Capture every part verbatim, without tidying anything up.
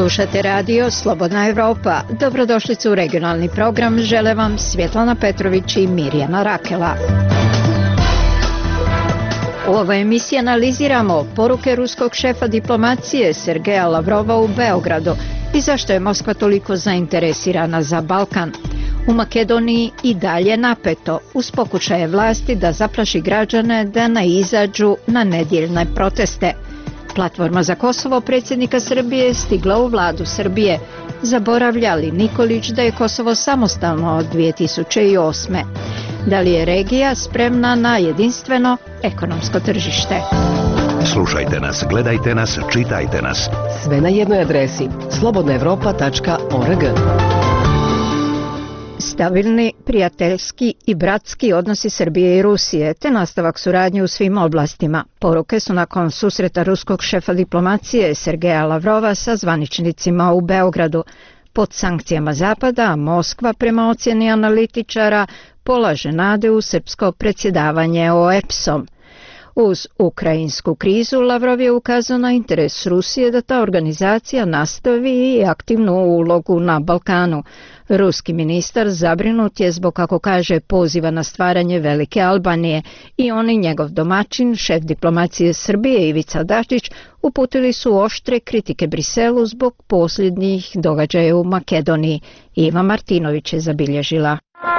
Slušate radio Slobodna Evropa. Dobrodošlicu u regionalni program. Žele vam Svjetlana Petrović i Mirjana Rakela. U ovoj emisiji analiziramo poruke ruskog šefa diplomacije Sergeja Lavrova u Beogradu i zašto je Moskva toliko zainteresirana za Balkan. U Makedoniji i dalje napeto, uz pokušaje vlasti da zaplaši građane da ne izađu na nedjeljne proteste. Platforma za Kosovo predsjednika Srbije stigla u vladu Srbije. Zaboravlja li Nikolić da je Kosovo samostalno od dvije tisuće osme. Da li je regija spremna na jedinstveno ekonomsko tržište? Slušajte nas, gledajte nas, čitajte nas. Sve na jednoj adresi slobodna evropa tačka org. Stabilni, prijateljski i bratski odnosi Srbije i Rusije, te nastavak suradnje u svim oblastima. Poruke su nakon susreta ruskog šefa diplomacije Sergeja Lavrova sa zvaničnicima u Beogradu. Pod sankcijama Zapada, Moskva, prema ocjeni analitičara, polaže nade u srpsko predsjedavanje O E P S-om. Uz ukrajinsku krizu, Lavrov je ukazao na interes Rusije da ta organizacija nastavi i aktivnu ulogu na Balkanu. Ruski ministar zabrinut je zbog, kako kaže, poziva na stvaranje Velike Albanije i on i njegov domaćin, šef diplomacije Srbije Ivica Dačić, uputili su oštre kritike Briselu zbog posljednjih događaja u Makedoniji. Iva Martinović je zabilježila.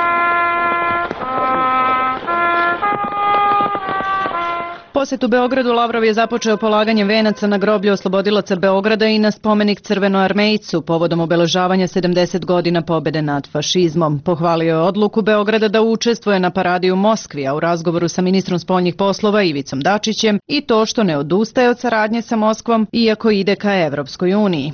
Posjet u Beogradu Lavrov je započeo polaganjem venaca na groblje oslobodilaca Beograda i na spomenik Crvenoarmejcu povodom obeležavanja sedamdeset godina pobjede nad fašizmom. Pohvalio je odluku Beograda da učestvuje na paradi u Moskvi, a u razgovoru sa ministrom spoljnih poslova Ivicom Dačićem i to što ne odustaje od saradnje sa Moskvom, iako ide ka Evropskoj uniji.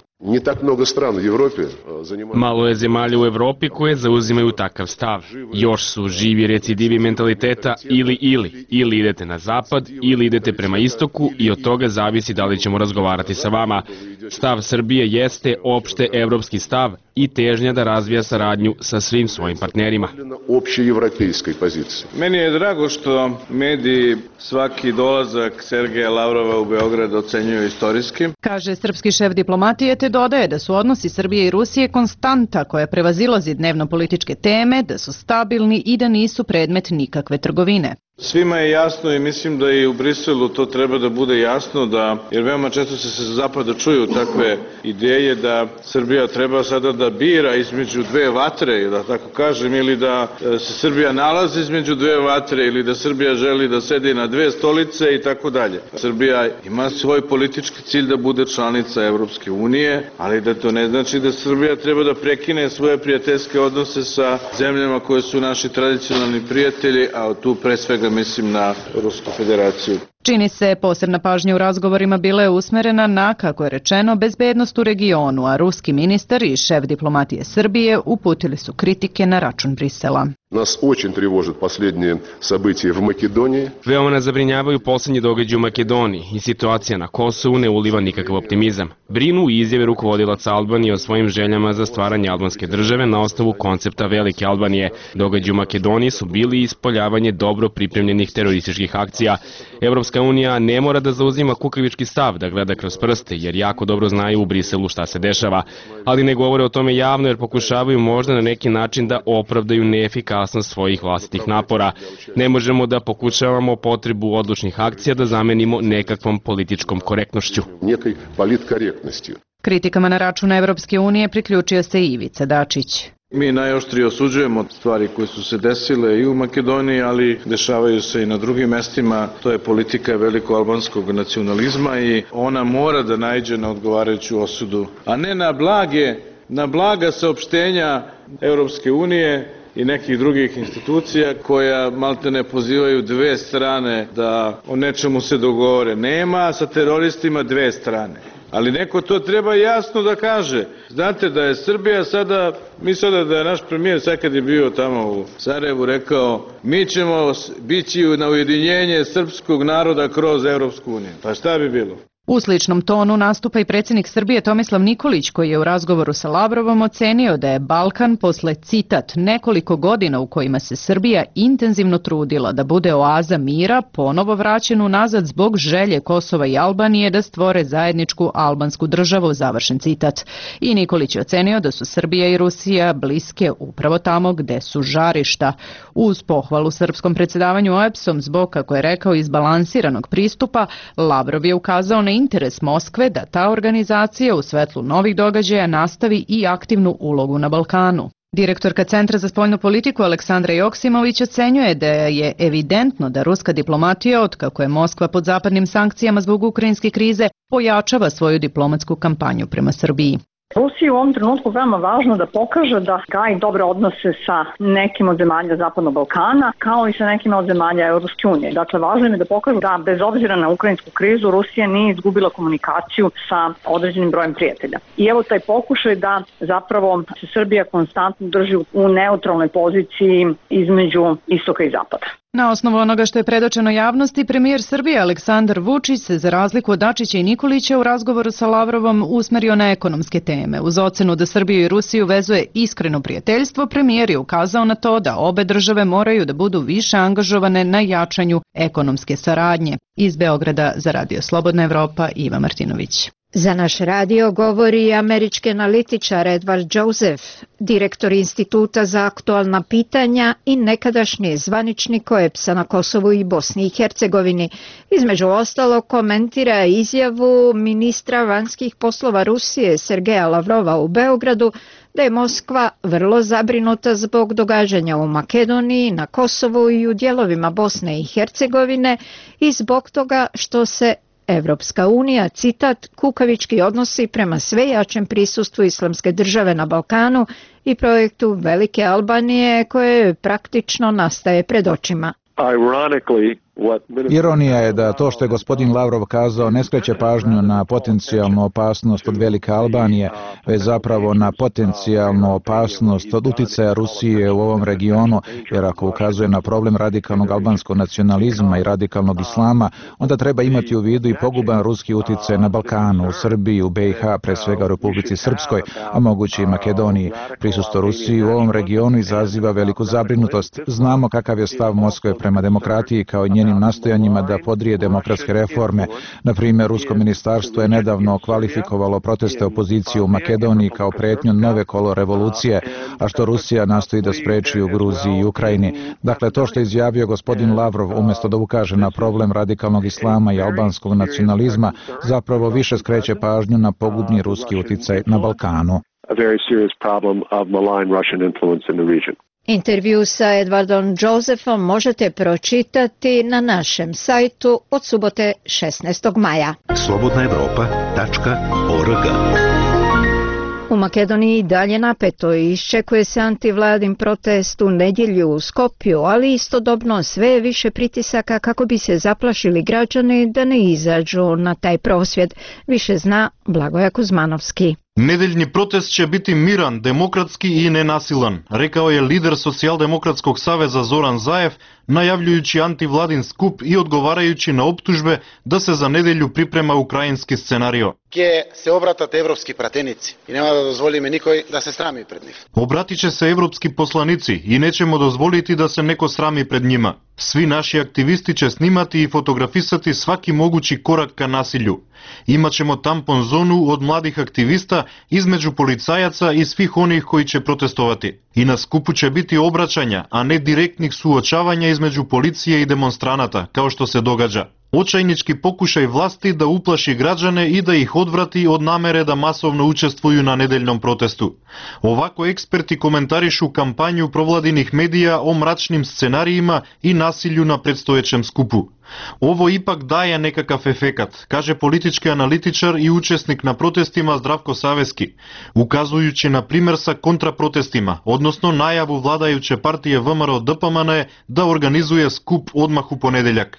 Malo je zemalja u Evropi koje zauzimaju takav stav. Još su živi recidivi mentaliteta ili ili. Ili idete na zapad, ili idete prema istoku i od toga zavisi da li ćemo razgovarati sa vama. Stav Srbije jeste opšte evropski stav i težnja da razvija saradnju sa svim svojim partnerima. Meni je drago što mediji svaki dolazak Sergeja Lavrova u Beograd ocenjuju istorijski. Kaže srpski šef diplomatije, te dodaje da su odnosi Srbije i Rusije konstanta koja prevazilazi dnevno političke teme, da su stabilni i da nisu predmet nikakve trgovine. Svima je jasno i mislim da i u Briselu to treba da bude jasno, da, jer veoma često se sa zapada čuju takve ideje da Srbija treba sada da bira između dve vatre, da tako kažem, ili da se Srbija nalazi između dve vatre, ili da Srbija želi da sedi na dve stolice i tako dalje. Srbija ima svoj politički cilj da bude članica Evropske unije, ali da to ne znači da Srbija treba da prekine svoje prijateljske odnose sa zemljama koje su naši tradicionalni prijatelji, a tu pre svega mislim na Rusku federaciju. Čini se, posebna pažnja u razgovorima bila je usmerena na, kako je rečeno, bezbednost u regionu, a ruski ministar i šef diplomatije Srbije uputili su kritike na račun Brisela. Nas очень тревожат последние события в Македонии. Veoma nas zabrinjavaju posljednji događaji u Makedoniji i situacija na Kosovu ne uliva nikakav optimizam. Brinu i izjave rukovodilaca Albanije o svojim željama za stvaranje albanske države na osnovu koncepta Velike Albanije. Događaji u Makedoniji su bili ispoljavanje dobro pripremljenih terorističkih akcija. Evropska unija ne mora da zauzima kukavički stav, da gleda kroz prste, jer jako dobro znaju u Briselu šta se dešava. Ali ne govore o tome javno jer pokušavaju možda na neki način da opravdaju neefikasnost svojih vlastitih napora. Ne možemo da pokušavamo potrebu odlučnih akcija da zamenimo nekakvom političkom korektnošću. Kritikama na račun Evropske unije priključio se Ivica Dačić. Mi najoštrije osuđujemo stvari koje su se desile i u Makedoniji, ali dešavaju se i na drugim mestima. To je politika veliko-albanskog nacionalizma i ona mora da naiđe na odgovarajuću osudu, a ne na blage, na blaga saopštenja Evropske unije i nekih drugih institucija koja malte ne pozivaju dve strane da o nečemu se dogovore. Nema sa teroristima dve strane. Ali neko to treba jasno da kaže. Znate da je Srbija sada, mi sada da je naš premijer sad kad je bio tamo u Sarajevu rekao mi ćemo bići na ujedinjenje srpskog naroda kroz Evropsku uniju. Pa šta bi bilo? U sličnom tonu nastupa i predsjednik Srbije Tomislav Nikolić, koji je u razgovoru sa Lavrovom ocenio da je Balkan posle, citat, nekoliko godina u kojima se Srbija intenzivno trudila da bude oaza mira, ponovo vraćen unazad zbog želje Kosova i Albanije da stvore zajedničku albansku državu, završen citat. I Nikolić je ocenio da su Srbija i Rusija bliske upravo tamo gde su žarišta. Uz pohvalu srpskom predsjedavanju O E B S-om zbog, kako je rekao, izbalansiranog pristupa, Lavrov je ukazao na interes Moskve da ta organizacija u svetlu novih događaja nastavi i aktivnu ulogu na Balkanu. Direktorka Centra za spoljnu politiku Aleksandra Joksimović ocenjuje da je evidentno da ruska diplomatija, otkako je Moskva pod zapadnim sankcijama zbog ukrajinske krize, pojačava svoju diplomatsku kampanju prema Srbiji. Rusiji u ovom trenutku veoma važno da pokaže da gaji dobre odnose sa nekim od zemalja Zapadnog Balkana, kao i sa nekim od zemalja Europske unije. Dakle, važno je da pokažu da bez obzira na ukrajinsku krizu Rusija nije izgubila komunikaciju sa određenim brojem prijatelja. I evo taj pokušaj da zapravo se Srbija konstantno drži u neutralnoj poziciji između istoka i zapada. Na osnovu onoga što je predočeno javnosti, premijer Srbije Aleksandar Vučić se za razliku od Dačića i Nikolića u razgovoru sa Lavrovom usmerio na ekonomske teme. Uz ocenu da Srbiju i Rusiju vezuje iskreno prijateljstvo, premijer je ukazao na to da obe države moraju da budu više angažovane na jačanju ekonomske saradnje. Iz Beograda za Radio Slobodna Evropa, Iva Martinović. Za naš radio govori američki analitičar Edward Joseph, direktor Instituta za aktualna pitanja i nekadašnji zvaničnik O E B S-a na Kosovu i Bosni i Hercegovini. Između ostalog komentira izjavu ministra vanjskih poslova Rusije Sergeja Lavrova u Beogradu da je Moskva vrlo zabrinuta zbog događanja u Makedoniji, na Kosovu i u dijelovima Bosne i Hercegovine i zbog toga što se Evropska unija, citat, kukavički odnosi prema sve jačem prisustvu islamske države na Balkanu i projektu Velike Albanije koje praktično nastaje pred očima. Ironija je da to što je gospodin Lavrov kazao ne skreće pažnju na potencijalnu opasnost od Velike Albanije, već zapravo na potencijalnu opasnost od uticaja Rusije u ovom regionu, jer ako ukazuje na problem radikalnog albanskog nacionalizma i radikalnog islama, onda treba imati u vidu i poguban ruski uticaj na Balkanu, u Srbiji, u B i H, pre svega u Republici Srpskoj, a moguće i Makedoniji. Prisustvo Rusiji u ovom regionu izaziva veliku zabrinutost. Znamo kakav je stav Moskve prema demokratiji kao i njenim nastojanjima da podrije demokratske reforme. Na primjer, rusko ministarstvo je nedavno kvalifikovalo proteste opozicije u Makedoniji kao pretnju nove kolo revolucije, a što Rusija nastoji da spreči u Gruziji i Ukrajini. Dakle, to što je izjavio gospodin Lavrov, umjesto da ukaže na problem radikalnog islama i albanskog nacionalizma, zapravo više skreće pažnju na pogubni ruski uticaj na Balkanu. Intervju sa Edwardom Josephom možete pročitati na našem sajtu od subote šesnaestog maja. slobodna evropa tačka org. U Makedoniji dalje napeto i iščekuje se antivladin protest u nedjelju u Skopju, ali istodobno sve je više pritisaka kako bi se zaplašili građani da ne izađu na taj prosvjed. Više zna Blagoja Kuzmanovski. Nedeljni protest će biti miran, demokratski i nenasilan, rekao je lider Socijaldemokratskog saveza Zoran Zaev, najavljujući antivladin skup i odgovarajući na optužbe da se za nedelju priprema ukrajinski scenario. Gdje se obratate evropski pratenici i nema da dozvolime nikoj da se srami pred njih. Obratit će se evropski poslanici i nećemo dozvoliti da se neko srami pred njima. Svi naši aktivisti će snimati i fotografisati svaki mogući korak ka nasilju. Imaćemo tampon zonu od mladih aktivista između policajaca i svih onih koji će protestovati. I na skupu će biti obraćanja, a ne direktnih suočavanja između policije i demonstranata, kao što se događa. Očajnički pokušaj vlasti da uplaši građane i da ih odvrati od namere da masovno učestvuju na nedeljnom protestu. Ovako eksperti komentarišu kampanju provladinih medija o mračnim scenarijima i nasilju na predstojećem skupu. Ovo ipak daje nekakav efekat, kaže politički analitičar i učesnik na protestima Zdravko Saveski, ukazujući na primjer sa kontraprotestima, odnosno najavu vladajuće partije V M R O D P M N da organizuje skup odmah u ponedeljak.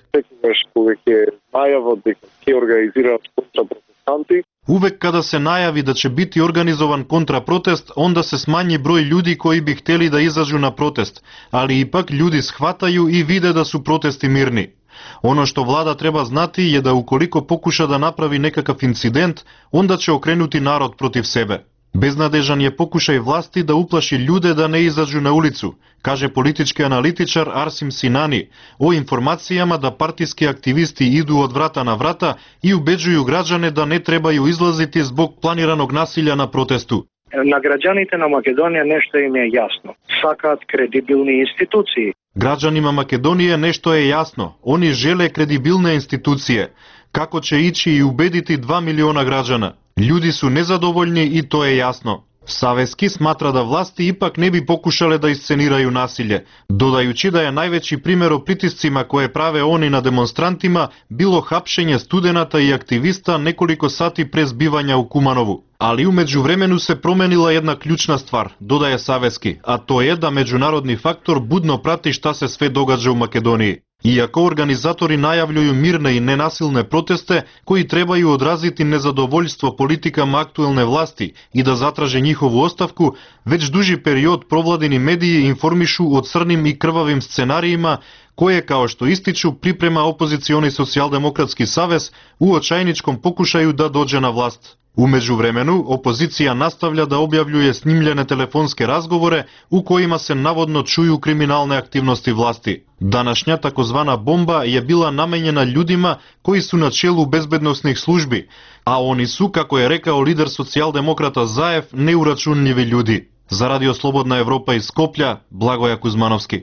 Uvek kada se najavi da će biti organizovan kontraprotest, onda se smanji broj ljudi koji bi htjeli da izađu na protest, ali ipak ljudi shvataju i vide da su protesti mirni. Ono što vlada treba znati je da ukoliko pokuša da napravi nekakav incident, onda će okrenuti narod protiv sebe. Beznadežan je pokušaj vlasti da uplaši ljude da ne izađu na ulicu, kaže politički analitičar Arsim Sinani o informacijama da partijski aktivisti idu od vrata na vrata i ubeđuju građane da ne trebaju izlaziti zbog planiranog nasilja na protestu. На граѓаните на Македонија нешто им е јасно. Сакаат кредибилни институции. Građanima Makedonije nešto je jasno. Oni žele kredibilne institucije. Kako će ići i ubediti dva miliona građana? Ljudi su nezadovoljni i to je jasno. Saveski smatra da vlasti ipak ne bi pokušale da isceniraju nasilje, dodajući da je najveći primjer o pritiscima koje prave oni na demonstrantima bilo hapšenje studenata i aktivista nekoliko sati pre zbivanja u Kumanovu. Ali u međuvremenu se promenila jedna ključna stvar, dodaje Saveski, a to je da međunarodni faktor budno prati šta se sve događa u Makedoniji. Iako organizatori najavljuju mirne i nenasilne proteste koji trebaju odraziti nezadovoljstvo politikama aktuelne vlasti i da zatraže njihovu ostavku, već duži period provladini mediji informišu o crnim i krvavim scenarijima koje, kao što ističu, priprema opozicioni socijaldemokratski savez u očajničkom pokušaju da dođe na vlast. U međuvremenu, opozicija nastavlja da objavljuje snimljene telefonske razgovore u kojima se navodno čuju kriminalne aktivnosti vlasti. Današnja takozvana bomba je bila namenjena ljudima koji su na čelu bezbednosnih službi, a oni su, kako je rekao lider socijaldemokrata Zaev, neuračunljivi ljudi. Za Radio Slobodna Evropa iz Skoplja, Blagoja Kuzmanovski.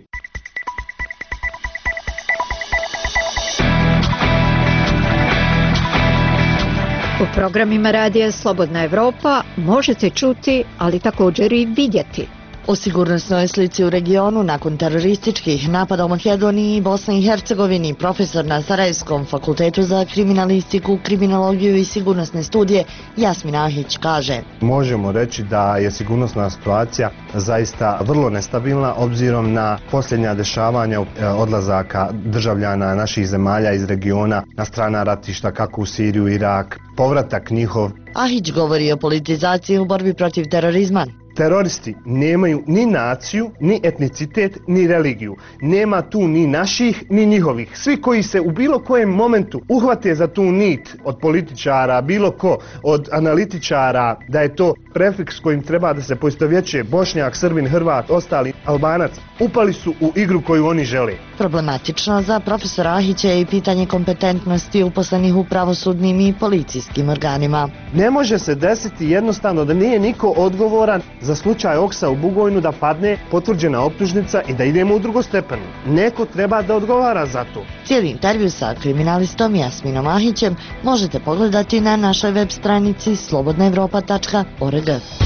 U programima Radija Slobodna Evropa možete čuti, ali također i vidjeti. O sigurnosnoj slici u regionu nakon terorističkih napada u Makedoniji i Bosni i Hercegovini, profesor na Sarajevskom fakultetu za kriminalistiku, kriminologiju i sigurnosne studije Jasmin Ahić kaže: Možemo reći da je sigurnosna situacija zaista vrlo nestabilna obzirom na posljednja dešavanja odlazaka državljana naših zemalja iz regiona na strana ratišta kako u Siriju, Irak, povratak njihov. Ahić govori o politizaciji u borbi protiv terorizma. Teroristi nemaju ni naciju, ni etnicitet, ni religiju. Nema tu ni naših, ni njihovih. Svi koji se u bilo kojem momentu uhvate za tu nit od političara, bilo ko od analitičara, da je to prefiks kojim treba da se poistovjećuje Bošnjak, Srbin, Hrvat, ostali Albanac, upali su u igru koju oni žele. Problematično za profesora Ahića je i pitanje kompetentnosti uposlenih u pravosudnim i policijskim organima. Ne može se desiti jednostavno da nije niko odgovoran za slučaj Oksa u Bugojnu da padne potvrđena optužnica i da idemo u drugostepenu. Neko treba da odgovara za to. Cijeli intervju sa kriminalistom Jasminom Ahićem možete pogledati na našoj web stranici slobodna evropa tačka org.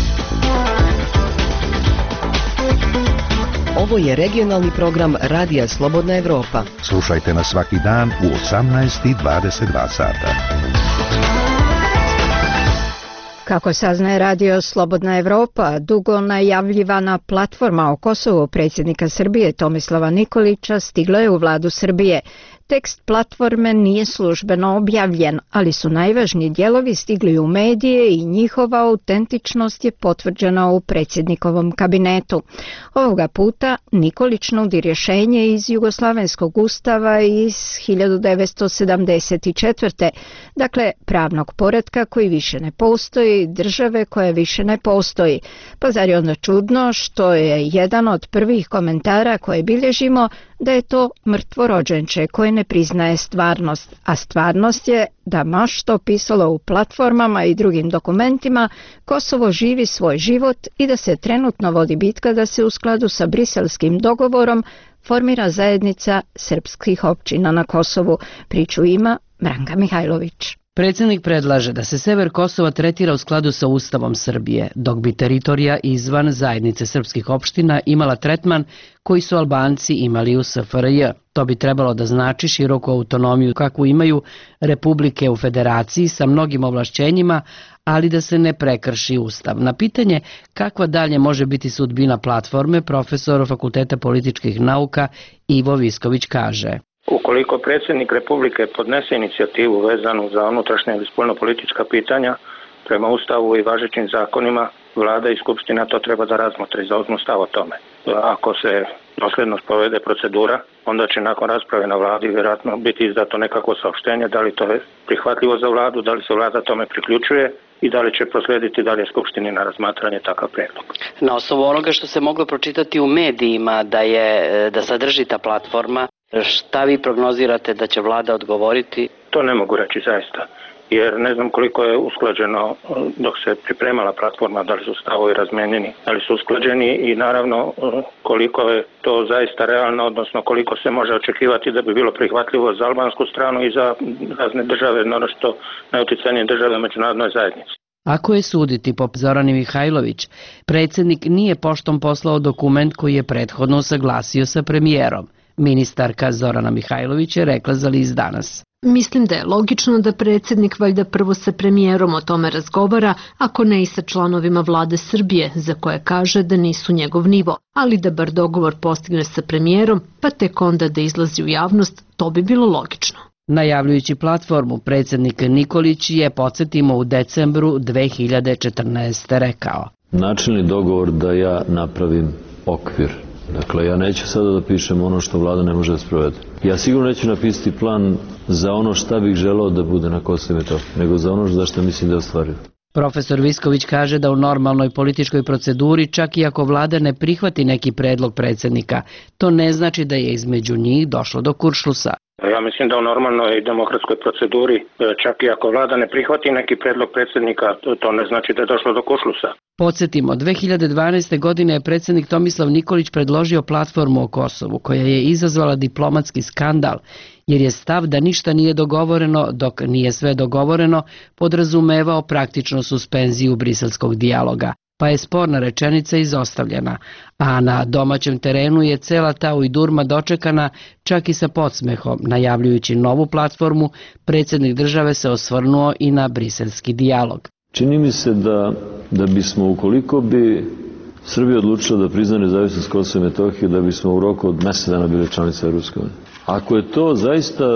Ovo je regionalni program Radija Slobodna Evropa. Slušajte nas svaki dan u osamnaest i dvadeset dva sata. Kako saznaje Radio Slobodna Evropa, dugo najavljivana platforma o Kosovu predsjednika Srbije Tomislava Nikolića stigla je u vladu Srbije. Tekst platforme nije službeno objavljen, ali su najvažniji dijelovi stigli u medije i njihova autentičnost je potvrđena u predsjednikovom kabinetu. Ovoga puta Nikolić nudi rješenje iz Jugoslavenskog ustava iz hiljadu devetsto sedamdeset četvrte. Dakle, pravnog poretka koji više ne postoji, države koja više ne postoji. Pa zar je onda čudno što je jedan od prvih komentara koje bilježimo da je to mrtvorođenče koje ne priznaje stvarnost, a stvarnost je da ma što pisalo u platformama i drugim dokumentima, Kosovo živi svoj život i da se trenutno vodi bitka da se u skladu sa briselskim dogovorom formira zajednica srpskih općina na Kosovu. Priču ima Branka Mihajlović. Predsjednik predlaže da se sever Kosova tretira u skladu sa Ustavom Srbije, dok bi teritorija izvan zajednice srpskih opština imala tretman koji su Albanci imali u S F R J. To bi trebalo da znači široku autonomiju kakvu imaju republike u federaciji sa mnogim ovlašćenjima, ali da se ne prekrši Ustav. Na pitanje kakva dalje može biti sudbina platforme, profesor Fakulteta političkih nauka Ivo Visković kaže: Ukoliko predsjednik Republike podnese inicijativu vezanu za unutrašnja ili spoljnopolitička pitanja prema Ustavu i važećim zakonima, Vlada i Skupština to treba da razmotre i zauzmu stav o tome. Ako se dosledno sprovede procedura, onda će nakon rasprave na vladi vjerojatno biti izdato nekako saopštenje da li to je prihvatljivo za vladu, da li se vlada tome priključuje i da li će proslediti dalje Skupštini na razmatranje takav predlog. Na osnovu onoga što se moglo pročitati u medijima da je da sadrži ta platforma, šta vi prognozirate da će vlada odgovoriti? To ne mogu reći zaista, jer ne znam koliko je usklađeno dok se pripremala platforma, da li su stavovi razmenjeni, da li su usklađeni i naravno koliko je to zaista realno, odnosno koliko se može očekivati da bi bilo prihvatljivo za albansku stranu i za razne države, naročito najuticajnije države međunarodnoj zajednici. Ako je suditi po Zorani Mihajlović, predsjednik nije poštom poslao dokument koji je prethodno usaglasio sa premijerom. Ministarka Zorana Mihajlović je rekla za list Danas. Mislim da je logično da predsjednik valjda prvo sa premijerom o tome razgovara, ako ne i sa članovima vlade Srbije, za koje kaže da nisu njegov nivo, ali da bar dogovor postigne sa premijerom, pa tek onda da izlazi u javnost, to bi bilo logično. Najavljujući platformu, predsjednik Nikolić je, podsjetimo, u decembru dve hiljade četrnaeste. rekao. Načelni dogovor da ja napravim okvir. Dakle, ja neću sada da pišem ono što vlada ne može da sprovede. Ja sigurno neću napisati plan za ono šta bih želeo da bude na Kosovu i Metohiji, nego za ono za što mislim da je ostvarivo. Profesor Visković kaže da u normalnoj političkoj proceduri, čak i ako vlada ne prihvati neki predlog predsjednika, to ne znači da je između njih došlo do kuršlusa. Ja mislim da u normalnoj demokratskoj proceduri, čak i ako vlada ne prihvati neki predlog predsjednika, to ne znači da je došlo do kuršlusa. Podsjetimo, dve hiljade dvanaeste. godine je predsjednik Tomislav Nikolić predložio platformu o Kosovu, koja je izazvala diplomatski skandal, jer je stav da ništa nije dogovoreno dok nije sve dogovoreno podrazumevao praktično suspenziju briselskog dijaloga, pa je sporna rečenica izostavljena, a na domaćem terenu je cela ta ujdurma dočekana čak i sa podsmehom. Najavljujući novu platformu, predsjednik države se osvrnuo i na briselski dijalog. Čini mi se da, da bismo, ukoliko bi Srbija odlučila da prizna nezavisnost Kosova i Metohije, da bismo u roku od mjesec dana bili članice Evropske unije. Ako je to zaista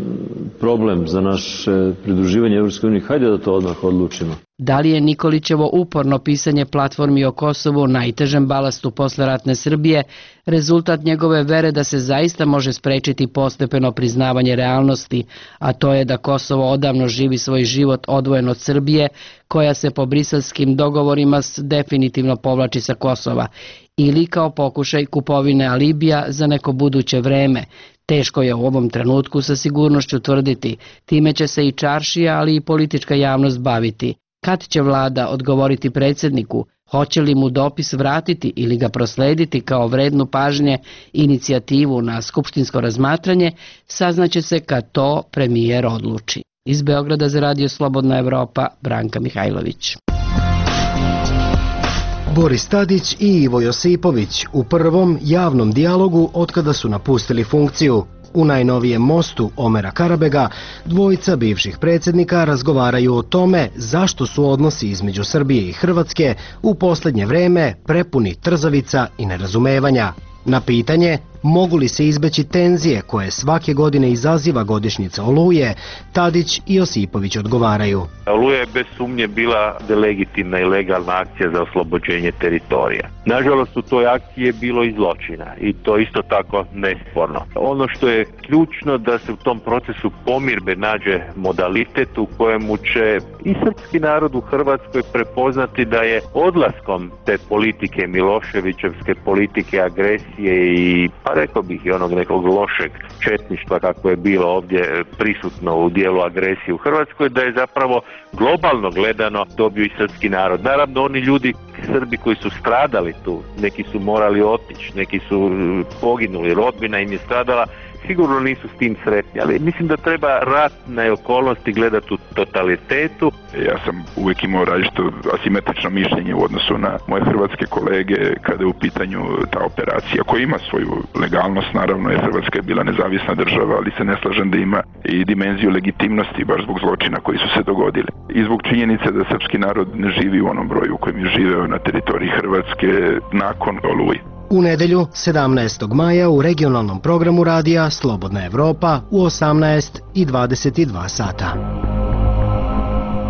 problem za naše pridruživanje Evropskoj uniji, hajde da to odmah odlučimo. Da li je Nikolićevo uporno pisanje platformi o Kosovu, najtežem balastu posleratne Srbije, rezultat njegove vere da se zaista može sprečiti postepeno priznavanje realnosti, a to je da Kosovo odavno živi svoj život odvojen od Srbije, koja se po briselskim dogovorima definitivno povlači sa Kosova, ili kao pokušaj kupovine alibija za neko buduće vreme? Teško je u ovom trenutku sa sigurnošću tvrditi, time će se i čaršija, ali i politička javnost baviti. Kad će vlada odgovoriti predsjedniku, hoće li mu dopis vratiti ili ga proslediti kao vrednu pažnje inicijativu na skupštinsko razmatranje, saznaće se kad to premijer odluči. Iz Beograda za Radio Slobodna Evropa, Branka Mihajlović. Boris Tadić i Ivo Josipović u prvom javnom dijalogu otkada su napustili funkciju. U najnovijem mostu Omera Karabega dvojica bivših predsjednika razgovaraju o tome zašto su odnosi između Srbije i Hrvatske u posljednje vreme prepuni trzavica i nerazumevanja. Na pitanje mogu li se izbeći tenzije koje svake godine izaziva godišnjica Oluje, Tadić i Josipović odgovaraju. Oluja je bez sumnje bila legitimna i legalna akcija za oslobođenje teritorija. Nažalost, u toj akciji je bilo i zločina i to isto tako nesporno. Ono što je ključno da se u tom procesu pomirbe nađe modalitet u kojemu će i srpski narod u Hrvatskoj prepoznati da je odlaskom te politike Miloševićevske politike agresije i pa rekao bih i onog nekog lošeg četništva kako je bilo ovdje prisutno u dijelu agresije u Hrvatskoj, da je zapravo globalno gledano dobio i srpski narod. Naravno, oni ljudi, Srbi koji su stradali tu, neki su morali otići, neki su poginuli, rodbina im je stradala, sigurno nisu s tim sretni, ali mislim da treba ratne okolnosti gledati u totalitetu. Ja sam uvijek imao različito asimetrično mišljenje u odnosu na moje hrvatske kolege kada je u pitanju ta operacija koja ima svoju legalnost, naravno jer Hrvatska je bila nezavisna država, ali se ne slažem da ima i dimenziju legitimnosti baš zbog zločina koji su se dogodili. I zbog činjenice da srpski narod ne živi u onom broju u kojem je živeo na teritoriji Hrvatske nakon Oluje. U nedelju, sedamnaestog maja, u regionalnom programu radija Slobodna Evropa u osamnaest i dvadeset dva sata.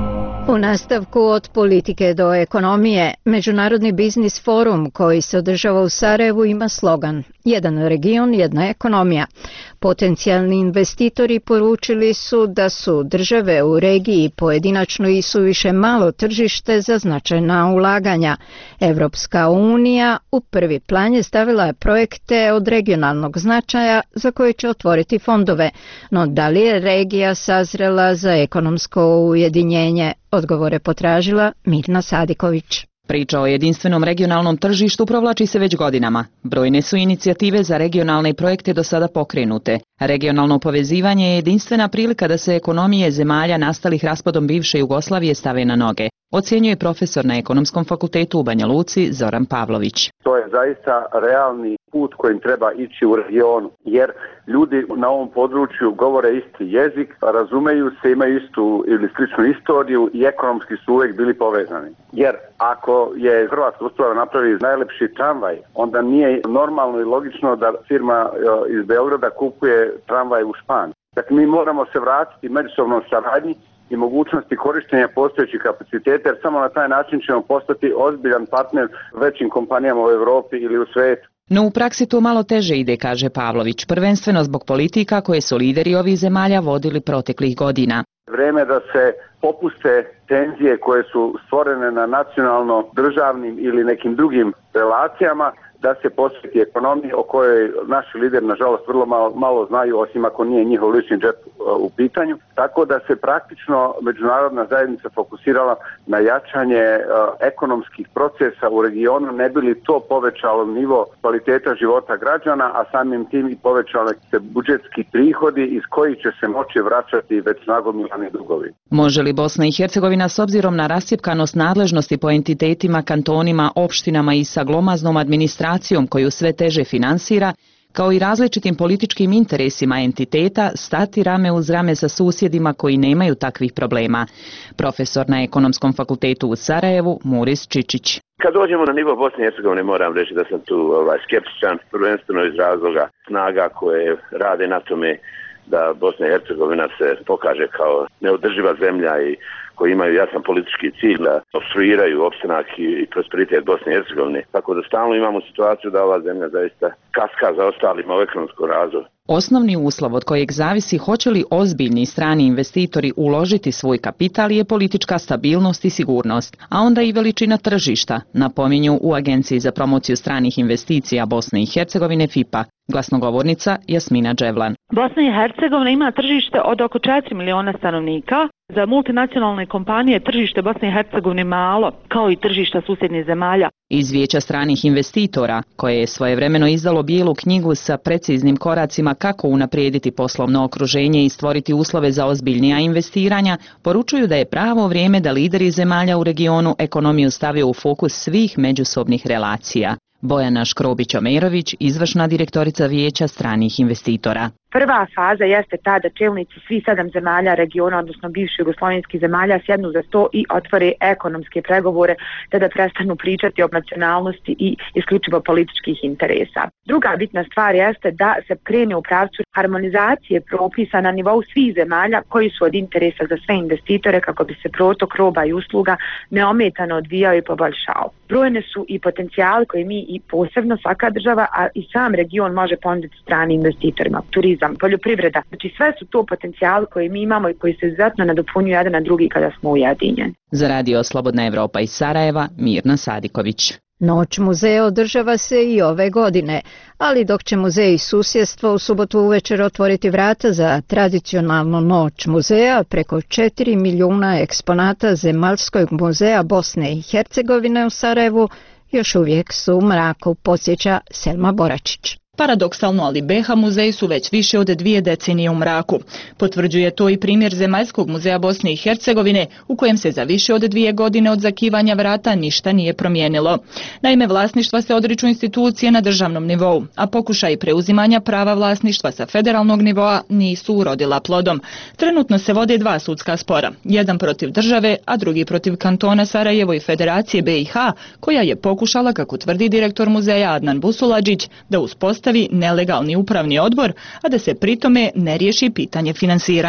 U nastavku od politike do ekonomije, Međunarodni biznis forum koji se održava u Sarajevu ima slogan Jedan region, jedna ekonomija. Potencijalni investitori poručili su da su države u regiji pojedinačno i suviše malo tržište za značajna ulaganja. Evropska unija u prvi plan je stavila projekte od regionalnog značaja za koje će otvoriti fondove, no da li je regija sazrela za ekonomsko ujedinjenje? Odgovore potražila Mirna Sadiković. Priča o jedinstvenom regionalnom tržištu provlači se već godinama. Brojne su inicijative za regionalne projekte do sada pokrenute. Regionalno povezivanje je jedinstvena prilika da se ekonomije zemalja nastalih raspadom bivše Jugoslavije stave na noge, ocjenjuje profesor na Ekonomskom fakultetu u Banja Luci Zoran Pavlović. To je zaista realni put kojim treba ići u regionu, jer ljudi na ovom području govore isti jezik, razumeju se, imaju istu ili sličnu istoriju i ekonomski su uvijek bili povezani. Jer ako je Hrvatska uspjela napraviti najlepši tramvaj, onda nije normalno i logično da firma iz Beograda kupuje tramvaj u Španiji. Dakle, mi moramo se vratiti međusobnom saradnji i mogućnosti korištenja postojećih kapaciteta, jer samo na taj način ćemo postati ozbiljan partner većim kompanijama u Europi ili u svijetu. No u praksi to malo teže ide, kaže Pavlović, prvenstveno zbog politika koje su lideri ovih zemalja vodili proteklih godina. Vrijeme da se popuste tenzije koje su stvorene na nacionalno državnim ili nekim drugim relacijama, da se posveti ekonomiji o kojoj naši lideri nažalost vrlo malo, malo znaju, osim ako nije njihov lični džep uh, u pitanju. Tako da se praktično međunarodna zajednica fokusirala na jačanje uh, ekonomskih procesa u regionu, ne bi li to povećalo nivo kvaliteta života građana, a samim tim i povećali se budžetski prihodi iz kojih će se moći vraćati već nagomilani dugovi. Može li Bosna i Hercegovina s obzirom na rascjepkanost nadležnosti po entitetima, kantonima, opštinama i sa glomaznom administracijom koju sve teže finansira, kao i različitim političkim interesima entiteta, stati rame uz rame sa susjedima koji nemaju takvih problema? Profesor na Ekonomskom fakultetu u Sarajevu, Muris Čičić. Kad dođemo na nivo Bosne i Hercegovine, moram reći da sam tu ovaj, skeptičan, prvenstveno iz razloga snaga koje rade na tome da Bosna i Hercegovina se pokaže kao neodrživa zemlja i koji imaju jasan politički cilj da opstruiraju opstanak i prosperitet Bosne i Hercegovine. Tako da stalno imamo situaciju da ova zemlja zaista kaska za ostalima u ekonomskom razvoju. Osnovni uslov od kojeg zavisi hoće li ozbiljni strani investitori uložiti svoj kapital je politička stabilnost i sigurnost, a onda i veličina tržišta, napominju u Agenciji za promociju stranih investicija Bosne i Hercegovine F I P A. Glasnogovornica Jasmina Dževlan. Bosna i Hercegovina ima tržište od oko četiri miliona stanovnika. Za multinacionalne kompanije tržište Bosne i Hercegovine malo, kao i tržišta susjednih zemalja. Iz Vijeća stranih investitora, koje je svojevremeno izdalo bijelu knjigu sa preciznim koracima kako unaprijediti poslovno okruženje i stvoriti uslove za ozbiljnija investiranja, poručuju da je pravo vrijeme da lideri zemalja u regionu ekonomiju stave u fokus svih međusobnih relacija. Bojana Škrobić-Omerović, izvršna direktorica Vijeća stranih investitora. Prva faza jeste ta da čelnici svih sedam zemalja regiona, odnosno bivših jugoslovenskih zemalja, sjednu za sto i otvore ekonomske pregovore, te da prestanu pričati o nacionalnosti i isključivo političkih interesa. Druga bitna stvar jeste da se krene u pravcu harmonizacije propisa na nivou svih zemalja koji su od interesa za sve investitore kako bi se protok roba i usluga neometano odvijao i poboljšao. Brojne su i potencijali koje mi i posebno svaka država, a i sam region može ponuditi stranim investitorima. Turizam, poljoprivreda. Znači sve su to potencijali koje mi imamo i koji se izuzetno nadopunjuju jedan na drugi kada smo ujedinjeni. Za radio Slobodna Evropa iz Sarajeva, Mirna Sadiković. Noć muzeja održava se i ove godine, ali dok će muzej susjedstva u subotu uvečer otvoriti vrata za tradicionalnu noć muzeja, preko četiri milijuna eksponata Zemaljskog muzeja Bosne i Hercegovine u Sarajevu još uvijek su u mraku, podsjeća Selma Boračić. Paradoksalno, ali B H muzeji su već više od dvije decenije u mraku. Potvrđuje to i primjer Zemaljskog muzeja Bosne i Hercegovine, u kojem se za više od dvije godine od zakivanja vrata ništa nije promijenilo. Naime, vlasništva se odriču institucije na državnom nivou, a pokušaj preuzimanja prava vlasništva sa federalnog nivoa nisu urodila plodom. Trenutno se vode dva sudska spora, jedan protiv države, a drugi protiv kantona Sarajevo i Federacije B i H, koja je pokušala, kako tvrdi direktor muzeja Adnan Busuladžić, da uspostavi nelegalni upravni odbor, a da se pritome ne riješi pitanje finansiranja.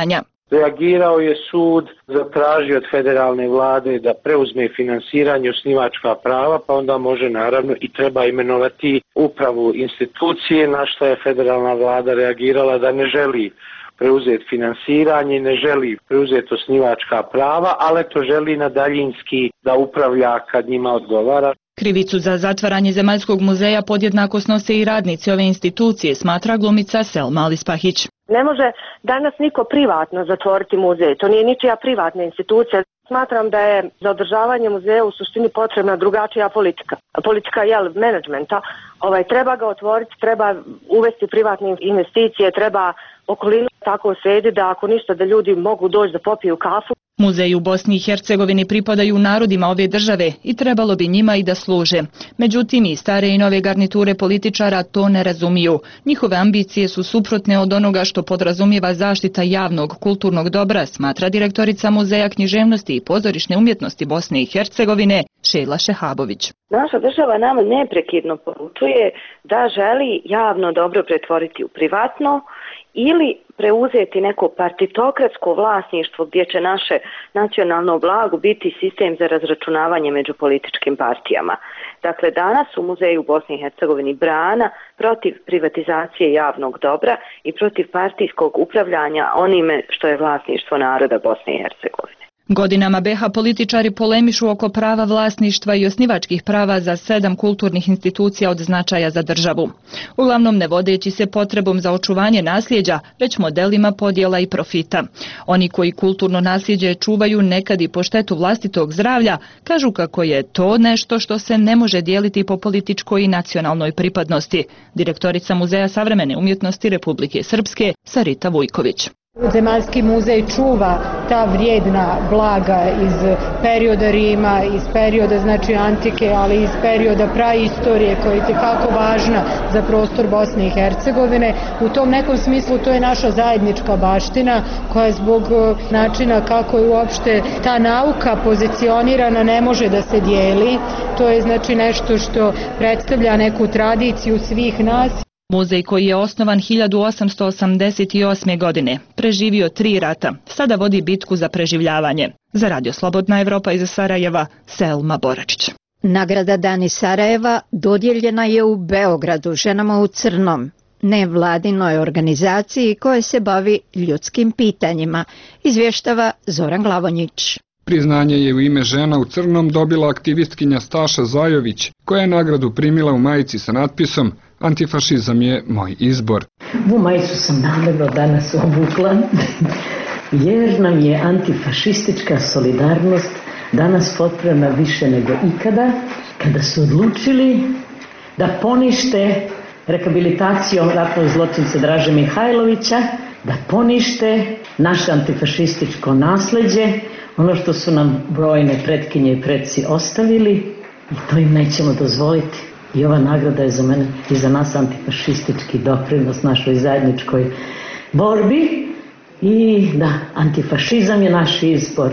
Reagirao je sud, zatražio od federalne vlade da preuzme finansiranje i osnivačka prava, pa onda može naravno i treba imenovati upravu institucije, na što je federalna vlada reagirala da ne želi preuzeti finansiranje, ne želi preuzeti osnivačka prava, ali to želi na daljinski da upravlja kad njima odgovara. Krivicu za zatvaranje Zemaljskog muzeja podjednako snose i radnici ove institucije, smatra glumica Selma Alispahić. Ne može danas niko privatno zatvoriti muzej, to nije ničija privatna institucija. Smatram da je za održavanje muzeja u suštini potrebna drugačija politika. Politika jel, menadžmenta. Ovaj, treba ga otvoriti, treba uvesti privatne investicije, treba okolinu tako srediti da ako ništa da ljudi mogu doći da popiju kafu. Muzeji u Bosni i Hercegovini pripadaju narodima ove države i trebalo bi njima i da služe. Međutim, i stare i nove garniture političara to ne razumiju. Njihove ambicije su suprotne od onoga što podrazumijeva zaštita javnog kulturnog dobra, smatra direktorica Muzeja književnosti i pozorišne umjetnosti Bosne i Hercegovine Šejla Šehabović. Naša država nam neprekidno poručuje da želi javno dobro pretvoriti u privatno ili preuzeti neko partitokratsko vlasništvo gdje će naše nacionalno blago biti sistem za razračunavanje među političkim partijama. Dakle, danas u Muzeju Bosne i Hercegovini brana protiv privatizacije javnog dobra i protiv partijskog upravljanja onime što je vlasništvo naroda Bosne i Hercegovine. Godinama be ha političari polemišu oko prava vlasništva i osnivačkih prava za sedam kulturnih institucija od značaja za državu. Uglavnom ne vodeći se potrebom za očuvanje nasljeđa, već modelima podjela i profita. Oni koji kulturno nasljeđe čuvaju nekad i po štetu vlastitog zdravlja, kažu kako je to nešto što se ne može dijeliti po političkoj i nacionalnoj pripadnosti. Direktorica Muzeja savremene umjetnosti Republike Srpske Sarita Vujković. Zemaljski muzej čuva ta vrijedna blaga iz perioda Rima, iz perioda znači antike, ali iz perioda praistorije koja je kako važna za prostor Bosne i Hercegovine. U tom nekom smislu to je naša zajednička baština koja zbog načina kako je uopšte ta nauka pozicionirana ne može da se dijeli. To je znači nešto što predstavlja neku tradiciju svih nas. Muzej koji je osnovan hiljadu osamsto osamdeset osme. godine, preživio tri rata, sada vodi bitku za preživljavanje. Za Radio Slobodna Evropa iz Sarajeva, Selma Boračić. Nagrada Dani Sarajeva dodijeljena je u Beogradu ženama u crnom, nevladinoj organizaciji koja se bavi ljudskim pitanjima, izvještava Zoran Glavonjić. Priznanje je u ime žena u crnom dobila aktivistkinja Staša Zajović, koja je nagradu primila u majici sa natpisom Antifašizam je moj izbor. Bu majicu sam namjerno danas obukla, jer nam je antifašistička solidarnost danas potrebna više nego ikada, kada su odlučili da ponište rehabilitacijom ratnog zločinca Draže Mihajlovića, da ponište naše antifašističko nasljeđe, ono što su nam brojne pretkinje i preci ostavili, i to im nećemo dozvoliti. I ova nagrada je za mene i za nas antifašistički doprinos našoj zajedničkoj borbi i da, antifašizam je naš izbor.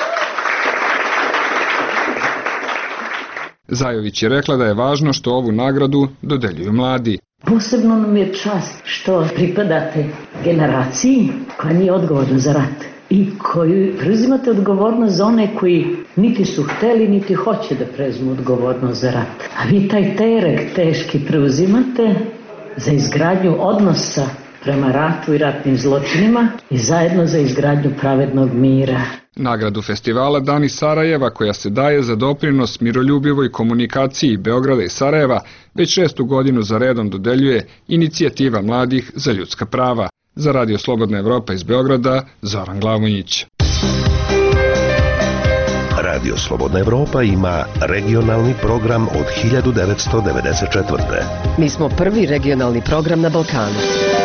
Zajović je rekla da je važno što ovu nagradu dodeljuju mladi. Posebno nam je čast što pripadate generaciji koja nije odgovorna za rat i koju preuzimate odgovornost za one koji niti su hteli, niti hoće da preuzmu odgovornost za rat. A vi taj terek teški preuzimate za izgradnju odnosa prema ratu i ratnim zločinima i zajedno za izgradnju pravednog mira. Nagradu festivala Dani Sarajeva, koja se daje za doprinos miroljubivoj komunikaciji Beograda i Sarajeva, već šestu godinu za redom dodeljuje Inicijativa mladih za ljudska prava. Za Radio Slobodna Evropa iz Beograda, Zoran Glavonjić. Radio Slobodna Evropa ima regionalni program od hiljadu devetsto devedeset četvrte. Mi smo prvi regionalni program na Balkanu.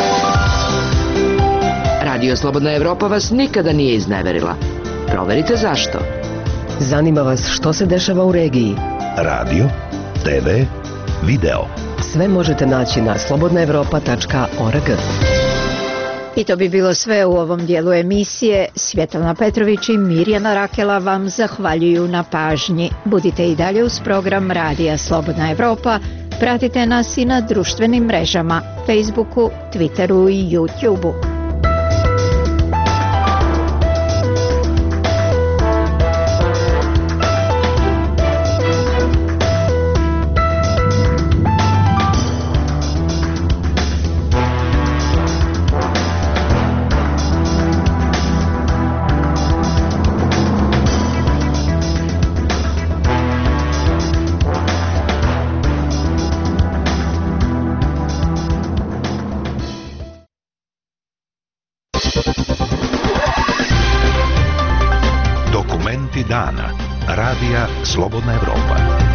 Radio Slobodna Evropa vas nikada nije izneverila. Proverite zašto. Zanima vas što se dešava u regiji. Radio, te ve, video. Sve možete naći na slobodna evropa tačka org. I to bi bilo sve u ovom dijelu emisije. Svjetlana Petrović i Mirjana Rakela vam zahvaljuju na pažnji. Budite i dalje uz program Radija Slobodna Evropa. Pratite nas i na društvenim mrežama, Facebooku, Twitteru i YouTubeu. dana. Radija Slobodna Evropa.